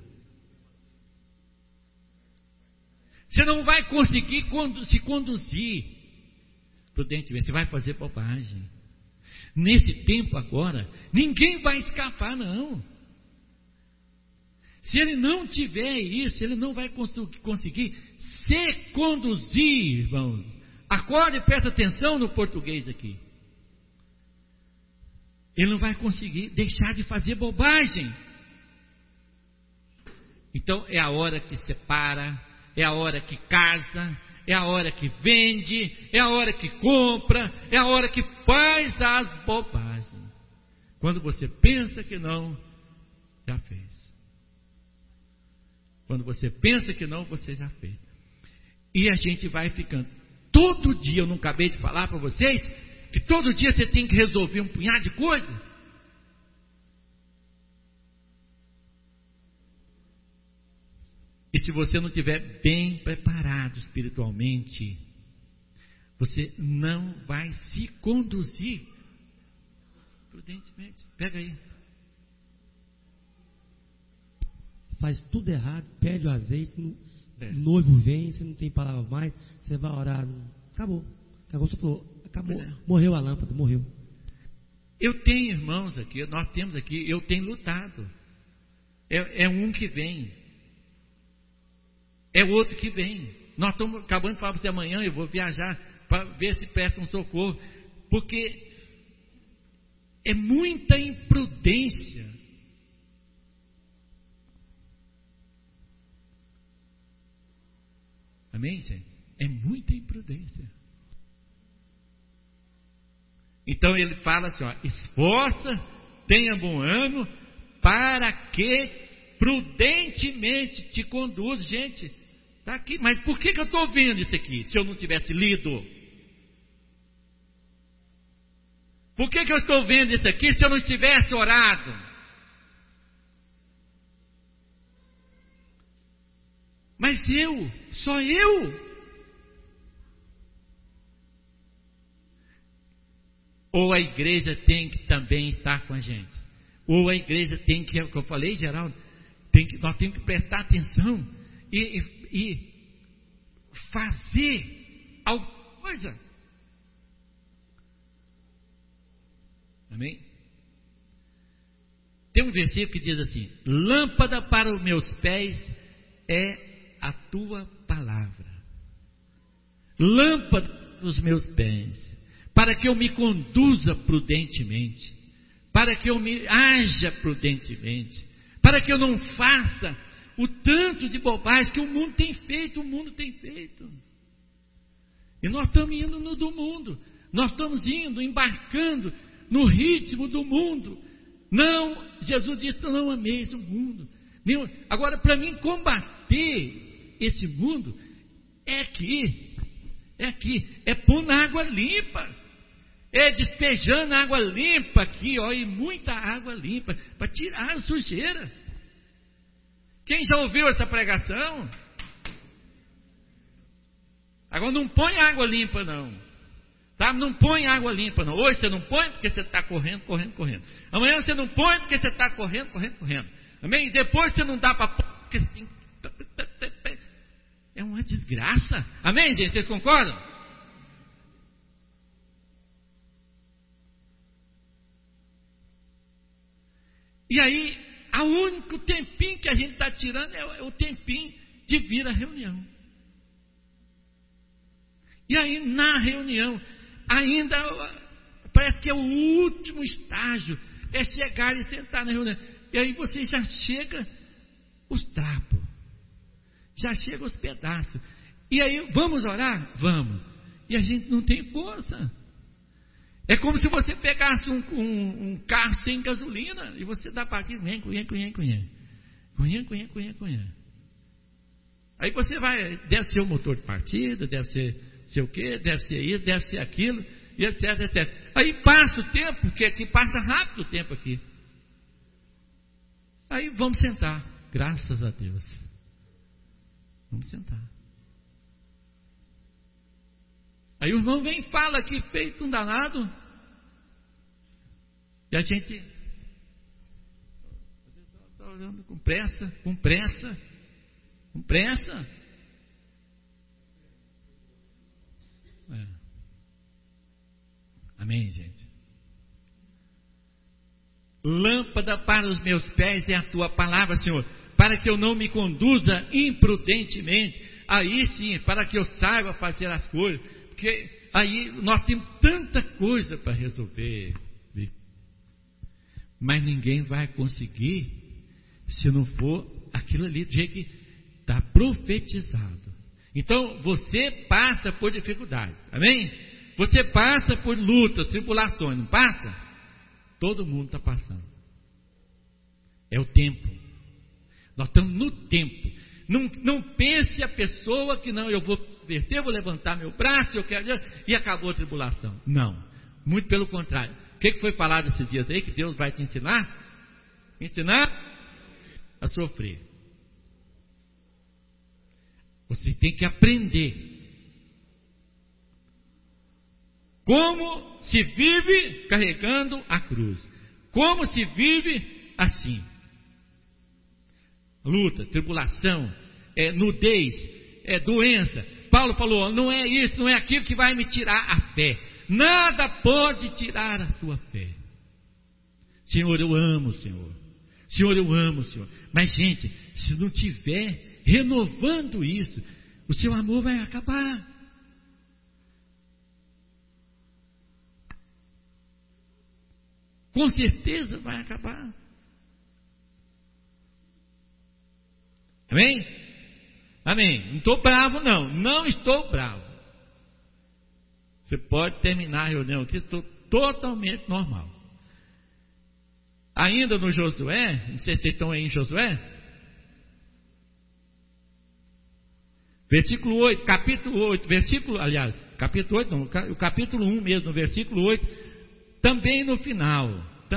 A: Você não vai conseguir se conduzir prudentemente. Você vai fazer bobagem. Nesse tempo agora, ninguém vai escapar, não. Se ele não tiver isso, ele não vai conseguir se conduzir, irmãos. Acorde e presta atenção no português aqui. Ele não vai conseguir deixar de fazer bobagem. Então é a hora que separa, é a hora que casa, é a hora que vende, é a hora que compra, é a hora que faz as bobagens. Quando você pensa que não, já fez. Quando você pensa que não, você já fez. E a gente vai ficando. Todo dia, eu não acabei de falar para vocês, que todo dia você tem que resolver um punhado de coisa. E se você não estiver bem preparado espiritualmente, você não vai se conduzir prudentemente. Pega aí.
C: Faz tudo errado, perde o azeite, o noivo vem, você não tem palavra mais, você vai orar, acabou, você falou, acabou, morreu a lâmpada, morreu.
A: Eu tenho irmãos aqui, nós temos aqui, eu tenho lutado, é um que vem, é outro que vem, nós estamos acabando de falar para você, amanhã eu vou viajar para ver se presta um socorro, porque é muita imprudência. Amém, gente? É muita imprudência. Então ele fala assim, ó, esforça, tenha bom ânimo, para que prudentemente te conduz. Gente, está aqui, mas por que eu estou vendo isso aqui, se eu não tivesse lido? Por que eu estou vendo isso aqui, se eu não tivesse orado? Mas só eu. Ou a igreja tem que também estar com a gente. Ou a igreja tem que, é o que eu falei, Geraldo, nós temos que prestar atenção e fazer alguma coisa. Amém? Tem um versículo que diz assim: lâmpada para os meus pés é a tua palavra, lâmpada dos meus pés, para que eu me conduza prudentemente, para que eu me haja prudentemente, para que eu não faça o tanto de bobagem que o mundo tem feito. E nós estamos indo no do mundo, nós estamos indo, embarcando no ritmo do mundo. Não, Jesus disse, não ameis o mundo. Agora, para mim combater esse mundo é pôr na água limpa, é despejando água limpa aqui, ó, e muita água limpa, para tirar a sujeira. Quem já ouviu essa pregação? Agora não põe água limpa não, tá? Não põe água limpa não. Hoje você não põe porque você está correndo. Amanhã você não põe porque você está correndo. Amém? Depois você não dá para pôr porque você tem... É uma desgraça. Amém, gente? Vocês concordam? E aí, o único tempinho que a gente está tirando é o tempinho de vir à reunião. E aí, na reunião, ainda parece que é o último estágio, é chegar e sentar na reunião. E aí você já chega os trapos, já chega os pedaços. E aí, vamos orar? Vamos. e a gente não tem força. É como se você pegasse um carro sem gasolina e você dá para aqui, cunha. Aí você vai, deve ser o motor de partida, deve ser sei o quê, deve ser isso, deve ser aquilo, e etc. Aí passa o tempo, porque aqui passa rápido o tempo aqui. Aí vamos sentar, graças a Deus. Vamos sentar. Aí o irmão vem e fala aqui, feito um danado, e a gente está olhando com pressa. Amém, gente? Lâmpada para os meus pés é a tua palavra, Senhor, para que eu não me conduza imprudentemente. Aí sim, para que eu saiba fazer as coisas, porque aí nós temos tanta coisa para resolver, mas ninguém vai conseguir se não for aquilo ali do jeito que está profetizado. Então você passa por dificuldades, amém? Você passa por lutas, tribulações, não passa? Todo mundo está passando. É o tempo. Nós estamos no tempo. Não pense a pessoa que não, eu vou verter, vou levantar meu braço, eu quero, e acabou a tribulação. Não, muito pelo contrário. O que foi falado esses dias aí, que Deus vai te ensinar? Ensinar a sofrer. Você tem que aprender como se vive carregando a cruz, como se vive assim. Luta, tribulação, nudez, doença. Paulo falou, não é isso, não é aquilo que vai me tirar a fé. Nada pode tirar a sua fé. Senhor, eu amo o Senhor. Senhor, eu amo o Senhor. Mas, gente, se não tiver renovando isso, o seu amor vai acabar. Com certeza vai acabar. Amém? Amém. Não estou bravo, não. Não estou bravo. Você pode terminar a reunião aqui, estou totalmente normal. Ainda no Josué, não sei se vocês estão aí em Josué. Versículo 8, capítulo 8, capítulo 8 não, o capítulo 1 mesmo, no versículo 8, também no final.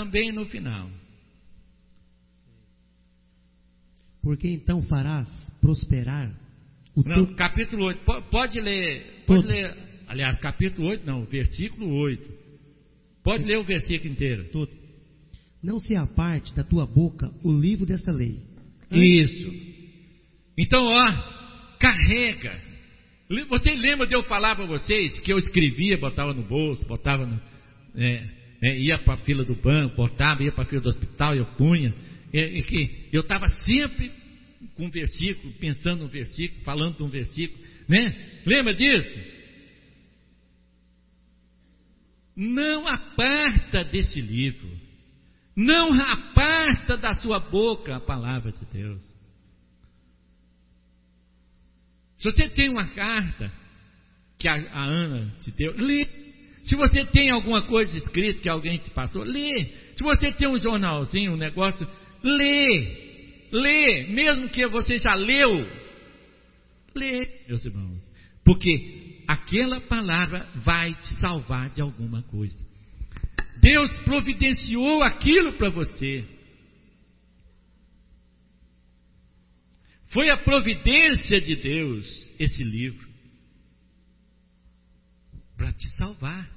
C: Porque então farás prosperar o teu...
A: Capítulo 8, pode ler, aliás, capítulo 8 não, versículo 8. Pode ler o versículo inteiro.
C: Todo. Não se aparte da tua boca o livro desta lei.
A: Isso. Então, carrega. Você lembra de eu falar para vocês que eu escrevia, botava no bolso, botava no, ia para a fila do banco, botava, ia para a fila do hospital, eu punha, que eu estava sempre com um versículo, pensando num versículo, falando de um versículo, né? Lembra disso? Não aparta desse livro, não aparta da sua boca a palavra de Deus. Se você tem uma carta que a Ana te deu, lê. Se você tem alguma coisa escrita que alguém te passou, lê. Se você tem um jornalzinho, um negócio, lê. Mesmo que você já leu, lê, meus irmãos. Porque aquela palavra vai te salvar de alguma coisa. Deus providenciou aquilo para você. Foi a providência de Deus, esse livro, para te salvar.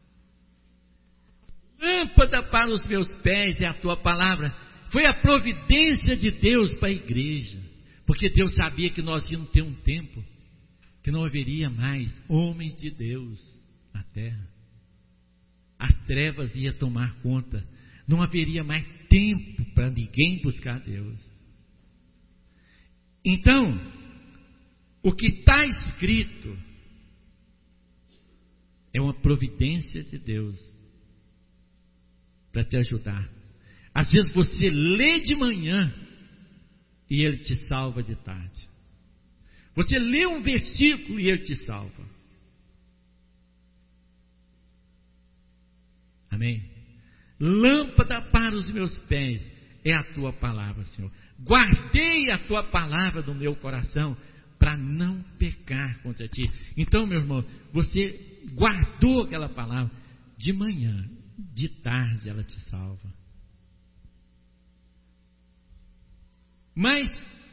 A: Lâmpada para os meus pés é a tua palavra. Foi a providência de Deus para a igreja, porque Deus sabia que nós íamos ter um tempo que não haveria mais homens de Deus na terra. As trevas iam tomar conta, não haveria mais tempo para ninguém buscar Deus. Então, o que está escrito é uma providência de Deus para te ajudar. Às vezes você lê de manhã e Ele te salva de tarde. Você lê um versículo e Ele te salva. Amém? Lâmpada para os meus pés é a tua palavra, Senhor. Guardei a tua palavra no meu coração para não pecar contra ti. Então, meu irmão, você guardou aquela palavra. De manhã, de tarde ela te salva. Mas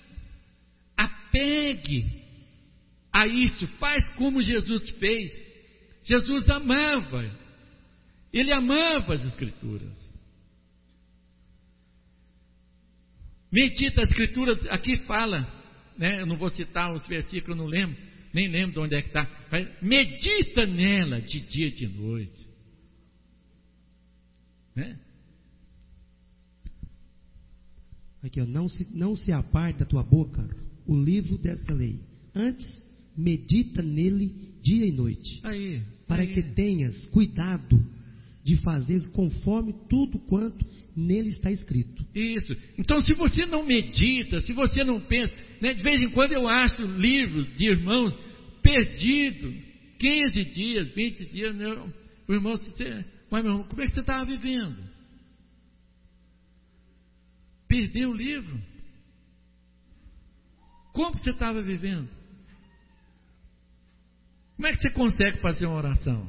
A: apegue a isso, faz como Jesus fez. Jesus amava, ele amava as Escrituras. Medita as Escrituras, aqui fala, né? Eu não vou citar os versículos, eu não lembro, nem lembro de onde é que está. Medita nela de dia e de noite, né?
C: Aqui, ó, não se aparte da tua boca o livro dessa lei. Antes, medita nele dia e noite. Para que tenhas cuidado de fazer conforme tudo quanto nele está escrito.
A: Isso. Então, se você não medita, se você não pensa, né, de vez em quando eu acho livros de irmãos perdidos, 15 dias, 20 dias, né, o irmão, mas meu irmão, como é que você estava vivendo? Perdeu o livro? Como você estava vivendo? Como é que você consegue fazer uma oração?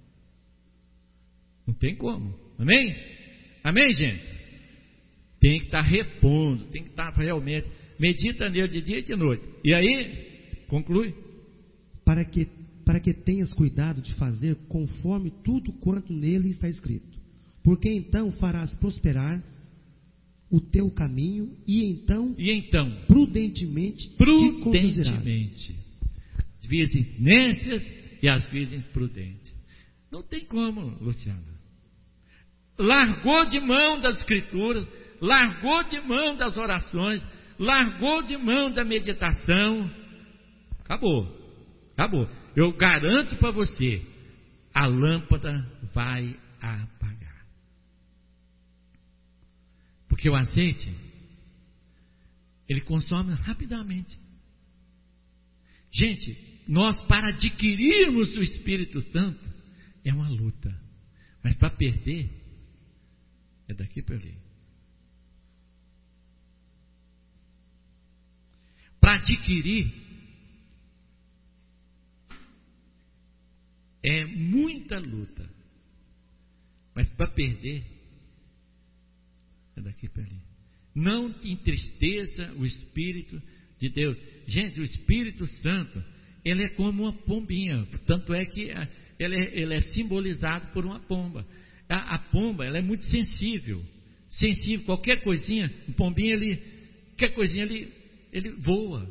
A: Não tem como. Amém? Amém, gente? Tem que estar repondo, tem que estar realmente. Medita nele de dia e de noite. E aí, conclui.
C: Para que tenhas cuidado de fazer conforme tudo quanto nele está escrito. Porque então farás prosperar o teu caminho e então prudentemente te conduzirás.
A: As virgens nécias e as virgens prudentes. Não tem como, Luciana. Largou de mão das Escrituras, largou de mão das orações, largou de mão da meditação. Acabou. Eu garanto para você, a lâmpada vai apagar. Porque o azeite, ele consome rapidamente. Gente, nós para adquirirmos o Espírito Santo, é uma luta. Mas para perder, é daqui para ali. Para adquirir, é muita luta. Mas para perder, é daqui para ali. Não entristeça o Espírito de Deus. Gente, o Espírito Santo, ele é como uma pombinha. Tanto é que ele é simbolizado por uma pomba. A pomba, ela é muito sensível. Qualquer coisinha, um pombinho, ele voa.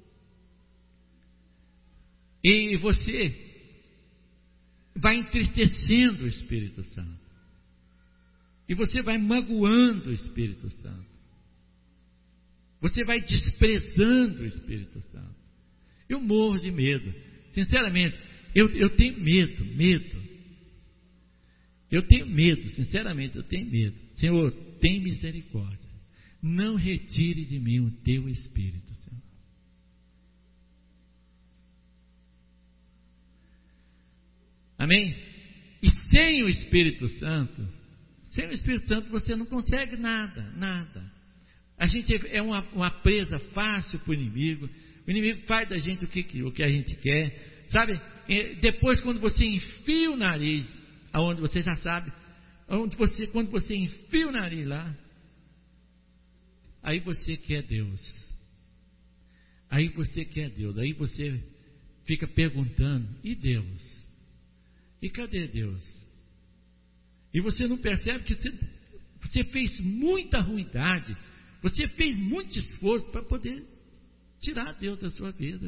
A: E você vai entristecendo o Espírito Santo. E você vai magoando o Espírito Santo. Você vai desprezando o Espírito Santo. Eu morro de medo. Sinceramente, eu tenho medo. Eu tenho medo, sinceramente, eu tenho medo. Senhor, tem misericórdia. Não retire de mim o teu Espírito, Senhor. Amém? E sem o Espírito Santo você não consegue nada. A gente é uma presa fácil para o inimigo. O inimigo faz da gente o que a gente quer. Sabe? Depois, quando você enfia o nariz, aonde você já sabe, quando você enfia o nariz lá, aí você quer Deus. Aí você fica perguntando, e Deus? E cadê Deus? E você não percebe que você fez muita ruindade, você fez muito esforço para poder tirar Deus da sua vida.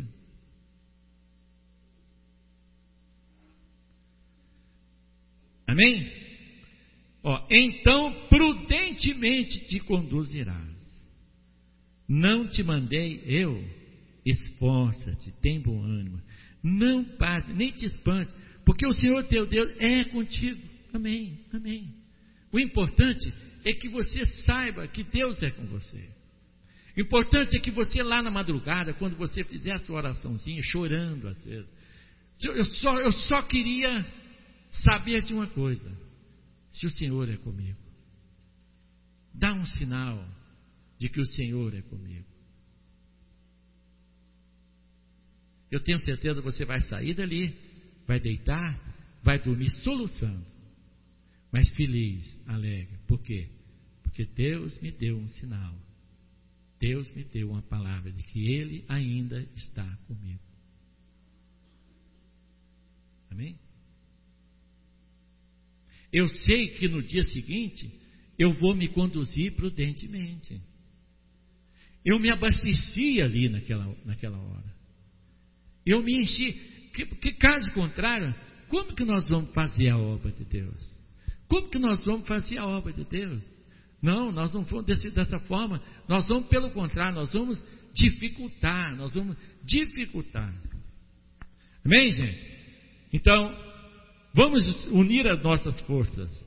A: Amém? Então prudentemente te conduzirás. Não te mandei eu? Esforça-te, tem bom ânimo. Não passe, nem te espante, porque o Senhor teu Deus é contigo. Amém. O importante é que você saiba que Deus é com você. O importante é que você lá na madrugada, quando você fizer a sua oraçãozinha, chorando às vezes, eu só queria saber de uma coisa: se o Senhor é comigo. Dá um sinal de que o Senhor é comigo. Eu tenho certeza que você vai sair dali, vai deitar, vai dormir soluçando, mas feliz, alegre. Por quê? Porque Deus me deu um sinal. Deus me deu uma palavra de que Ele ainda está comigo. Amém? Eu sei que no dia seguinte eu vou me conduzir prudentemente. Eu me abasteci ali naquela hora. Eu me enchi. Que caso contrário, como que nós vamos fazer a obra de Deus? Como que nós vamos fazer a obra de Deus? Não, nós não vamos decidir dessa forma. Nós vamos, pelo contrário, nós vamos dificultar. Amém, gente? Então, vamos unir as nossas forças.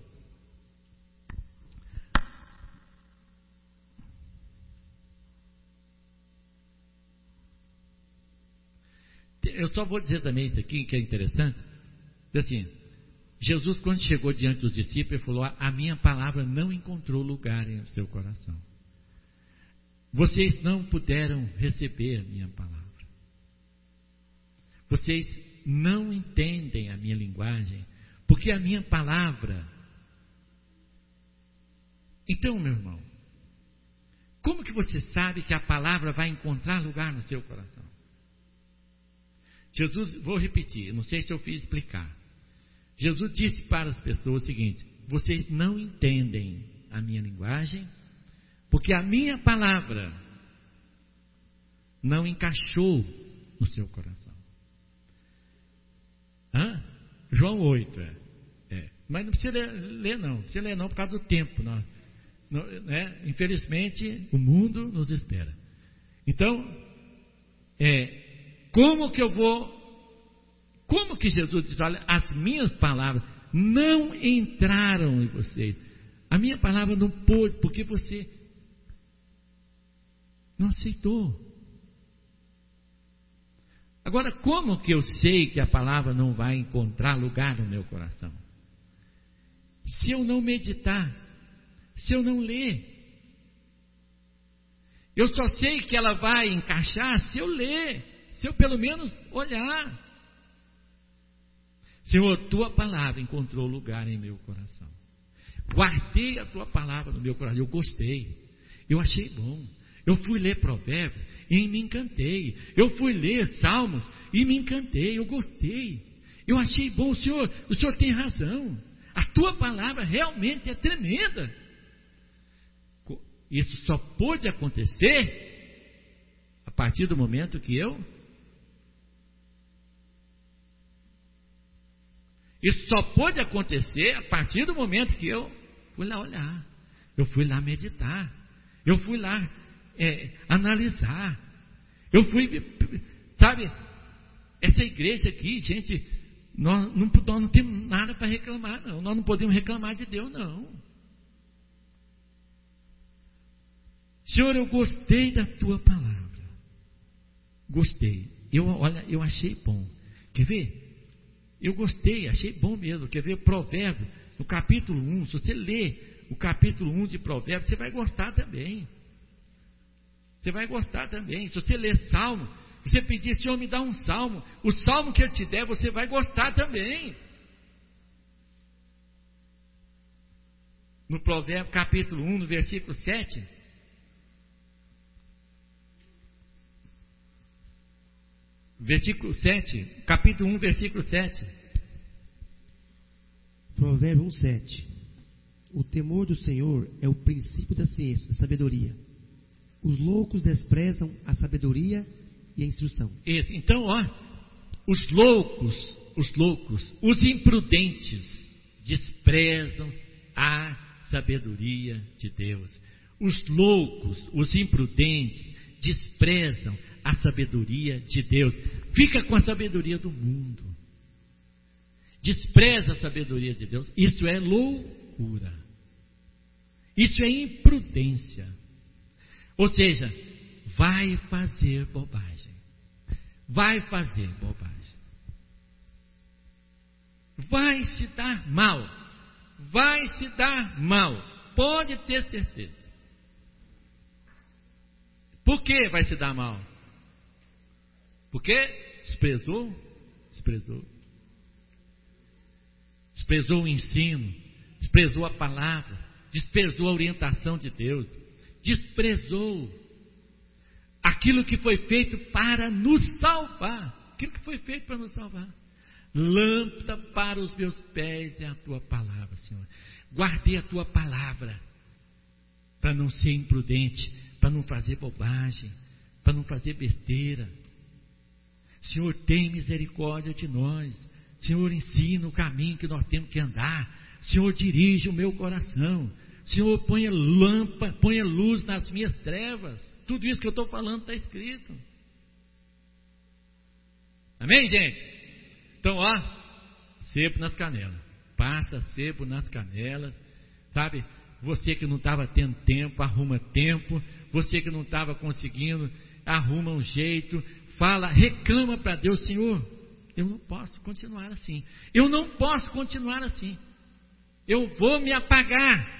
A: Eu só vou dizer também isso aqui, que é interessante. Assim, Jesus, quando chegou diante dos discípulos, ele falou: a minha palavra não encontrou lugar em seu coração. Vocês não puderam receber a minha palavra. Vocês não entendem a minha linguagem, porque a minha palavra... Então, meu irmão, como que você sabe que a palavra vai encontrar lugar no seu coração? Jesus, vou repetir, não sei se eu fiz explicar. Jesus disse para as pessoas o seguinte: vocês não entendem a minha linguagem, porque a minha palavra não encaixou no seu coração. João 8, mas não precisa ler não, por causa do tempo. Infelizmente, o mundo nos espera. Então, como que Jesus diz: olha, as minhas palavras não entraram em vocês. A minha palavra não pôde, porque você não aceitou. Agora, como que eu sei que a palavra não vai encontrar lugar no meu coração? Se eu não meditar, se eu não ler. Eu só sei que ela vai encaixar se eu ler, se eu pelo menos olhar. Senhor, tua palavra encontrou lugar em meu coração. Guardei a tua palavra no meu coração. Eu gostei, eu achei bom. Eu fui ler Provérbios e me encantei. Eu fui ler Salmos e me encantei. Eu gostei, eu achei bom. O Senhor tem razão. A tua palavra realmente é tremenda. Isso só pôde acontecer a partir do momento que Isso só pôde acontecer a partir do momento que eu fui lá olhar, eu fui lá meditar, eu fui lá analisar, eu fui, sabe, essa igreja aqui, gente, nós não temos nada para reclamar, não, nós não podemos reclamar de Deus, não. Senhor, eu gostei da tua palavra, gostei, eu achei bom, quer ver? Eu gostei, achei bom mesmo. Quer ver? Provérbio, no capítulo 1, se você ler o capítulo 1 de Provérbios, você vai gostar também. Se você ler Salmo, você pedir: Senhor, me dá um salmo, o salmo que Ele te der, você vai gostar também. No Provérbio, capítulo 1, no versículo 7. Versículo 7, capítulo 1, versículo 7.
C: Provérbio 1, 7. O temor do Senhor é o princípio da ciência, da sabedoria. Os loucos desprezam a sabedoria e a instrução.
A: Então, os loucos, os imprudentes desprezam a sabedoria de Deus. Os loucos, os imprudentes desprezam a sabedoria de Deus. Fica com a sabedoria do mundo, despreza a sabedoria de Deus. Isso é loucura, isso é imprudência. Ou seja, vai fazer bobagem, vai se dar mal, vai se dar mal, pode ter certeza. Por que vai se dar mal? Porque desprezou o ensino, desprezou a palavra, desprezou a orientação de Deus, desprezou aquilo que foi feito para nos salvar. Aquilo que foi feito para nos salvar. Lâmpada para os meus pés é a tua palavra, Senhor. Guardei a tua palavra para não ser imprudente, para não fazer bobagem, para não fazer besteira. Senhor, tem misericórdia de nós. Senhor, ensina o caminho que nós temos que andar. Senhor, dirige o meu coração. Senhor, ponha lâmpada, ponha luz nas minhas trevas. Tudo isso que eu estou falando está escrito. Amém, gente? Então, sebo nas canelas. Passa sebo nas canelas. Sabe? Você que não estava tendo tempo, arruma tempo. Você que não estava conseguindo, arruma um jeito. Fala, reclama para Deus: Senhor, eu não posso continuar assim. Eu não posso continuar assim. Eu vou me apagar.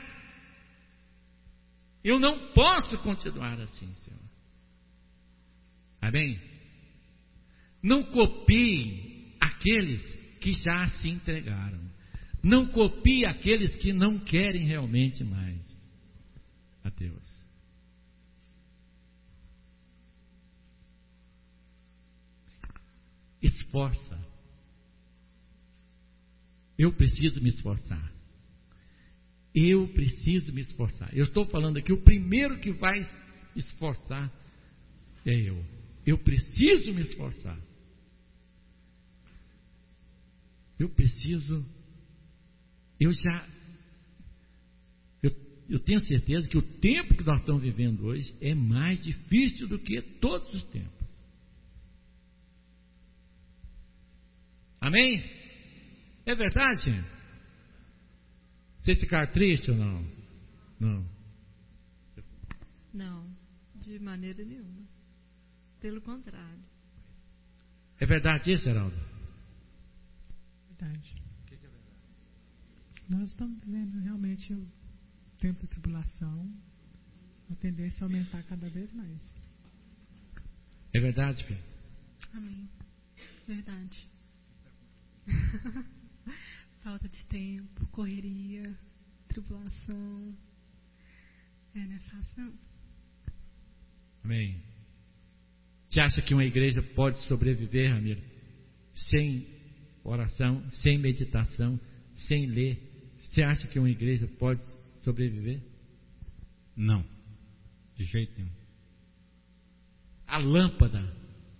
A: Eu não posso continuar assim, Senhor. Amém? Não copie aqueles que já se entregaram. Não copie aqueles que não querem realmente mais a Deus. Esforça. Eu preciso me esforçar. Eu preciso me esforçar. Eu estou falando aqui, o primeiro que vai esforçar é eu. Eu preciso me esforçar. Eu tenho certeza que o tempo que nós estamos vivendo hoje é mais difícil do que todos os tempos. Amém? É verdade, gente? Você ficar triste ou não? Não.
D: Não, de maneira nenhuma. Pelo contrário.
A: É verdade isso, Geraldo?
E: Verdade. O que é verdade? Nós estamos vivendo realmente o tempo de tribulação, a tendência a aumentar cada vez mais.
A: É verdade, filho?
D: Amém. Verdade. Falta de tempo, correria, tribulação. Não é fácil, não.
A: Amém. Você acha que uma igreja pode sobreviver, Ramiro, sem oração, sem meditação, sem ler? Você acha que uma igreja pode sobreviver?
F: Não, de jeito nenhum.
A: A lâmpada,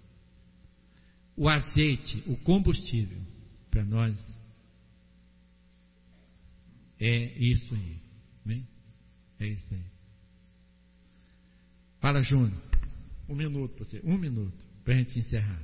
A: o azeite, o combustível para nós é isso aí. Amém? É isso aí. Fala, Júnior. 1 minuto para você. 1 minuto para a gente encerrar.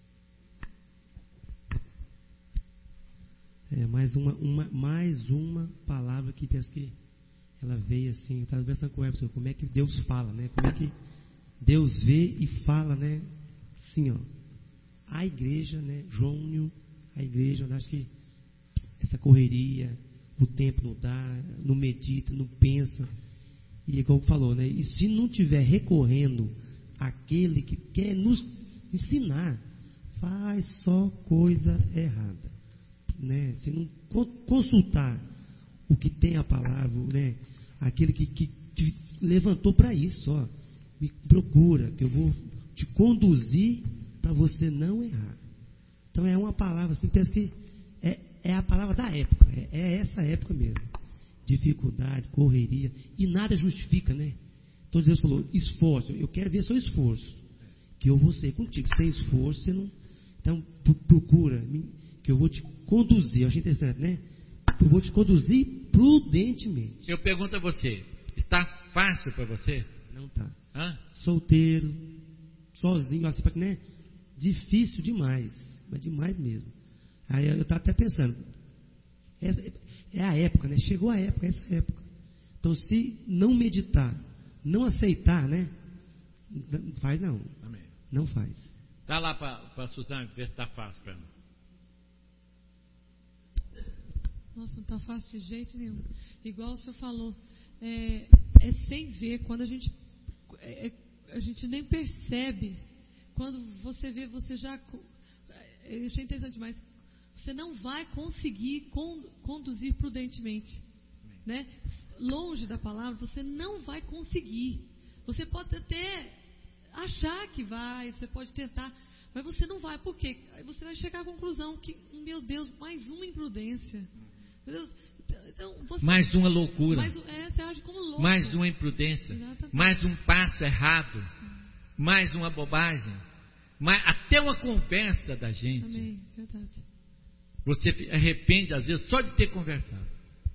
C: Mais uma palavra que parece que ela veio assim. Eu estava conversando com o Everson, como é que Deus fala, né? Como é que Deus vê e fala, né? Assim, a igreja, né? Júnior, a igreja, eu acho que essa correria, o tempo não dá, não medita, não pensa. E igual falou, né? E se não tiver recorrendo àquele que quer nos ensinar, faz só coisa errada, né? Se não consultar o que tem a palavra, né? Aquele que te levantou para isso, me procura, que eu vou te conduzir para você não errar. Então é uma palavra assim, penso que é a palavra da época, é essa época mesmo. Dificuldade, correria, e nada justifica, né? Então Deus falou, esforço, eu quero ver seu esforço, que eu vou ser contigo. Sem esforço, você não. Então procura, que eu vou te conduzir. Eu achei interessante, né? Eu vou te conduzir prudentemente.
A: Eu pergunto a você, está fácil para você?
C: Não tá.
A: Hã?
C: Solteiro, sozinho, assim, né? Difícil demais, mas demais mesmo. Aí eu estava até pensando, é a época, né? Chegou a época, essa época. Então, se não meditar, não aceitar, né? Não faz não.
A: Amém.
C: Não faz.
A: Dá lá para a Suzane, ver se está fácil para ela.
G: Nossa, não está fácil de jeito nenhum. Igual o senhor falou, é sem ver. Quando a gente nem percebe. Quando você vê, você já... Eu achei interessante demais. Você não vai conseguir conduzir prudentemente. Né? Longe da palavra, você não vai conseguir. Você pode até achar que vai, você pode tentar, mas você não vai. Por quê? Aí você vai chegar à conclusão que, meu Deus, mais uma imprudência. Meu Deus, então você,
A: mais uma loucura.
G: Você age como louco.
A: Mais uma imprudência.
G: Exatamente.
A: Mais um passo errado. Mais uma bobagem. Até uma conversa da gente.
G: Amém. Verdade.
A: Você arrepende, às vezes, só de ter conversado.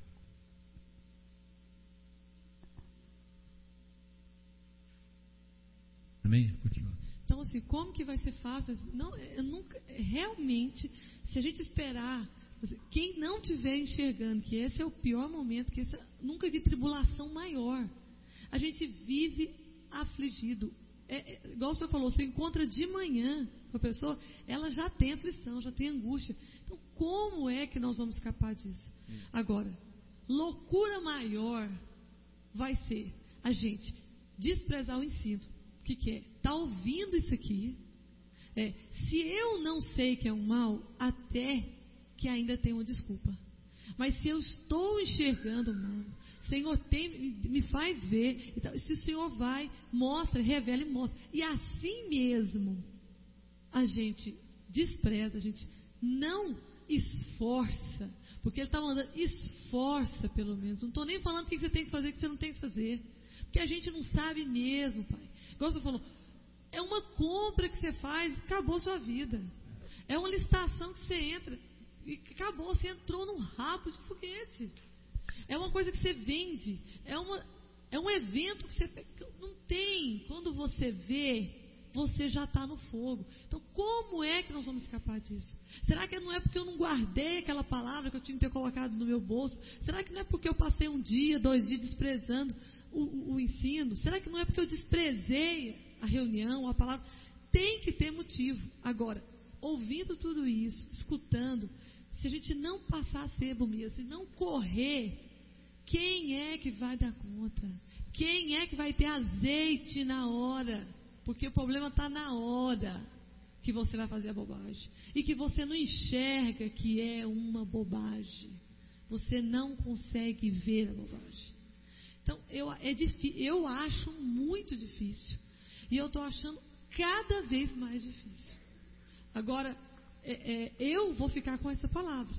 A: Amém? Continua.
G: Então, assim, como que vai ser fácil? Não, eu nunca, realmente, se a gente esperar, quem não estiver enxergando que esse é o pior momento, que nunca vi tribulação maior. A gente vive afligido. Igual o senhor falou, você encontra de manhã com a pessoa, ela já tem aflição, já tem angústia. Então, como é que nós vamos escapar disso? Agora, loucura maior vai ser a gente desprezar o ensino. O que é? Está ouvindo isso aqui? Se eu não sei que é um mal, até que ainda tem uma desculpa. Mas se eu estou enxergando o mal, Senhor, me faz ver. Então, se o Senhor vai, mostra, revela e mostra. E assim mesmo, a gente despreza, a gente não esforça. Porque Ele está mandando, esforça pelo menos. Não estou nem falando o que você tem que fazer, o que você não tem que fazer. Porque a gente não sabe mesmo, Pai. Igual você falou, é uma compra que você faz, acabou a sua vida. É uma licitação que você entra e acabou, você entrou num rabo de foguete. É uma coisa que você vende, é um evento que você não tem. Quando você vê, você já está no fogo. Então, como é que nós vamos escapar disso? Será que não é porque eu não guardei aquela palavra que eu tinha que ter colocado no meu bolso? Será que não é porque eu passei 1 dia, 2 dias desprezando o ensino? Será que não é porque eu desprezei a reunião, a palavra? Tem que ter motivo. Agora, ouvindo tudo isso, escutando, se a gente não passar a sebo mesmo, se não correr, quem é que vai dar conta? Quem é que vai ter azeite na hora? Porque o problema está na hora que você vai fazer a bobagem. E que você não enxerga que é uma bobagem. Você não consegue ver a bobagem. Então, eu acho muito difícil. E eu estou achando cada vez mais difícil. Agora, eu vou ficar com essa palavra.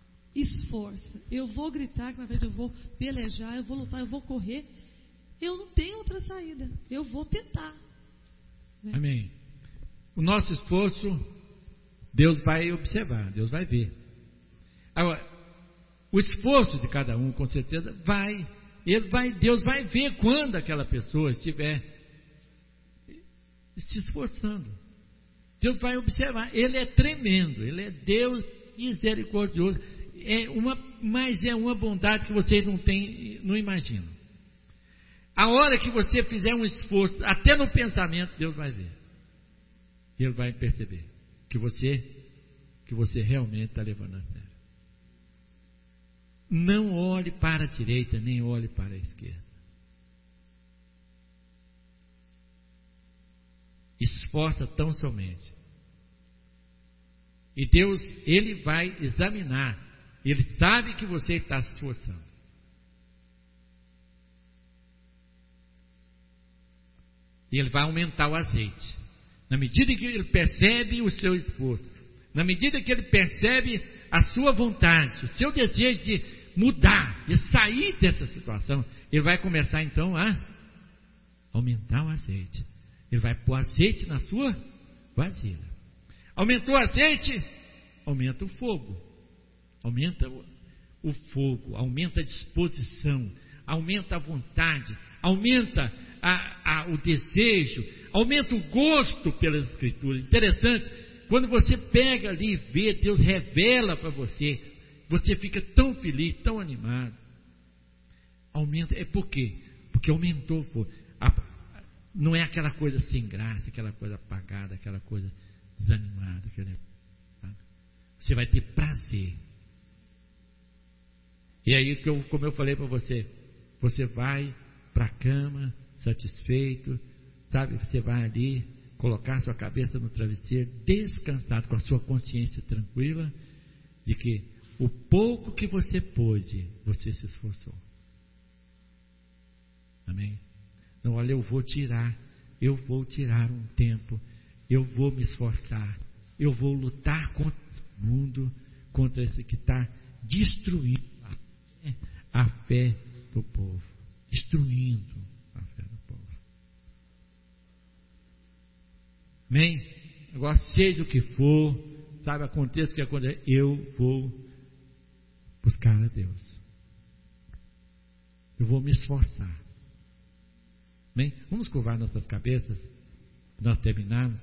G: Esforça. Eu vou gritar, que na verdade eu vou pelejar, eu vou lutar, eu vou correr. Eu não tenho outra saída. Eu vou tentar. Né?
A: Amém. O nosso esforço, Deus vai observar, Deus vai ver. Agora, o esforço de cada um, com certeza, Deus vai ver quando aquela pessoa estiver se esforçando. Deus vai observar. Ele é tremendo, Ele é Deus misericordioso. Mas é uma bondade que vocês não imaginam. A hora que você fizer um esforço, até no pensamento, Deus vai ver. Ele vai perceber que você realmente está levando a sério. Não olhe para a direita, nem olhe para a esquerda. Esforça tão somente. E Deus, Ele vai examinar. Ele sabe que você está se esforçando. E Ele vai aumentar o azeite. Na medida que Ele percebe o seu esforço, na medida que Ele percebe a sua vontade, o seu desejo de mudar, de sair dessa situação, Ele vai começar então a aumentar o azeite. Ele vai pôr azeite na sua vasilha. Aumentou o azeite, aumenta o fogo. Aumenta o fogo, aumenta a disposição, aumenta a vontade, aumenta o desejo, aumenta o gosto pelas escrituras. Interessante, quando você pega ali e vê, Deus revela para você, você fica tão feliz, tão animado. Aumenta, por quê? Porque aumentou o fogo. Não é aquela coisa sem graça, aquela coisa apagada, aquela coisa desanimada. Você vai ter prazer. E aí, como eu falei para você, você vai para a cama satisfeito, sabe? Você vai ali colocar sua cabeça no travesseiro, descansado, com a sua consciência tranquila, de que o pouco que você pôde, você se esforçou. Amém? Não, olha, eu vou tirar um tempo, eu vou me esforçar, eu vou lutar contra esse mundo, contra esse que está destruindo a fé do povo, destruindo a fé do povo. Amém? Agora, seja o que for, sabe, aconteça o que acontecer, eu vou buscar a Deus, eu vou me esforçar. Amém? Vamos curvar nossas cabeças, nós terminarmos.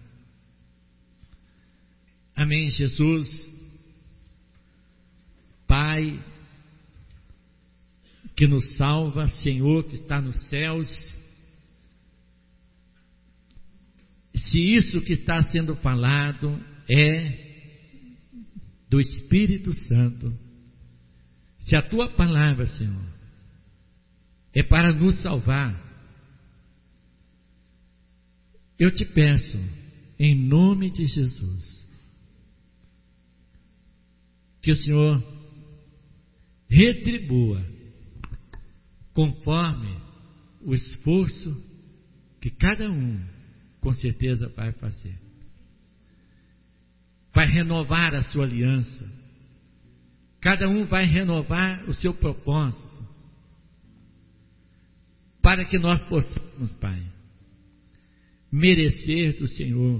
A: Amém, Jesus. Pai que nos salva, Senhor que está nos céus, se isso que está sendo falado é do Espírito Santo, se a Tua palavra, Senhor, é para nos salvar, eu te peço, em nome de Jesus, que o Senhor retribua conforme o esforço que cada um com certeza vai fazer. Vai renovar a sua aliança. Cada um vai renovar o seu propósito, para que nós possamos, Pai, merecer do Senhor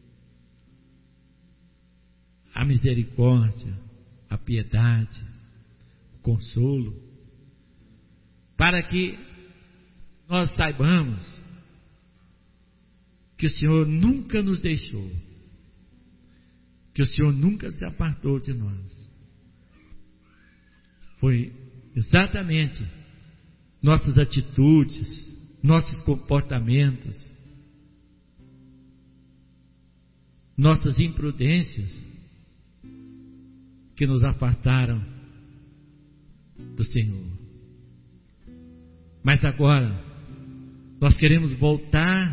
A: a misericórdia, a piedade, o consolo, para que nós saibamos que o Senhor nunca nos deixou, que o Senhor nunca se apartou de nós. Foi exatamente nossas atitudes, nossos comportamentos, nossas imprudências que nos afastaram do Senhor. Mas agora nós queremos voltar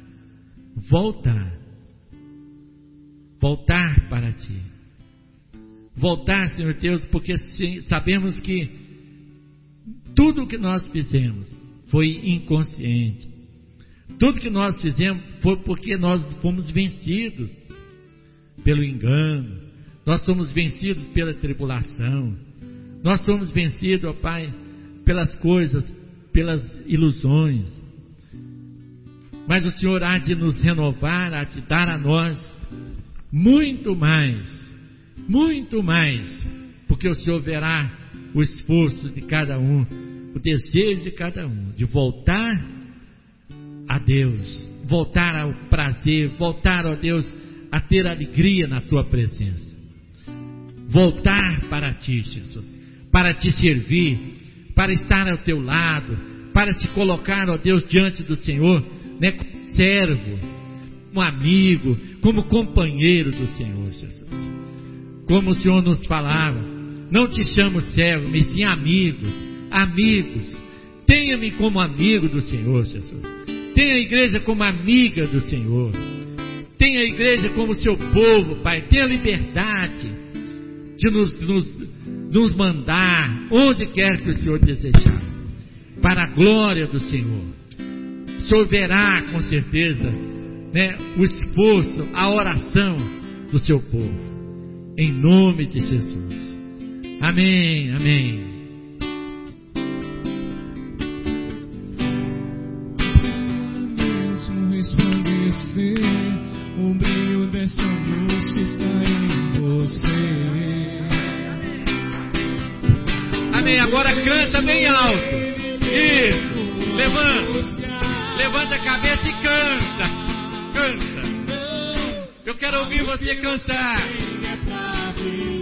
A: para Ti. Voltar, Senhor Deus, porque sabemos que tudo o que nós fizemos foi inconsciente. Tudo que nós fizemos foi porque nós fomos vencidos pelo engano. Nós somos vencidos pela tribulação. Nós somos vencidos, ó Pai, pelas coisas, pelas ilusões. Mas o Senhor há de nos renovar, há de dar a nós muito mais, porque o Senhor verá o esforço de cada um, o desejo de cada um, de voltar a Deus, voltar ao prazer, voltar, ó Deus, a ter alegria na Tua presença, voltar para Ti, Jesus, para Te servir, para estar ao Teu lado, para Te colocar, ó Deus, diante do Senhor, né, como servo, como amigo, como companheiro do Senhor, Jesus. Como o Senhor nos falava, não te chamo servo, mas sim amigos. Tenha-me como amigo do Senhor, Jesus. Tenha a igreja como amiga do Senhor. Tenha a igreja como seu povo, Pai. Tenha liberdade de nos mandar onde quer que o Senhor desejar, para a glória do Senhor. O Senhor verá com certeza, né, o esforço, a oração do seu povo, em nome de Jesus. Amém, amém.
H: Mesmo resplandecer, o brilho dessa luz está em você.
A: Amém. Agora canta bem alto. Isso. Levanta a cabeça e canta. Eu quero ouvir você cantar.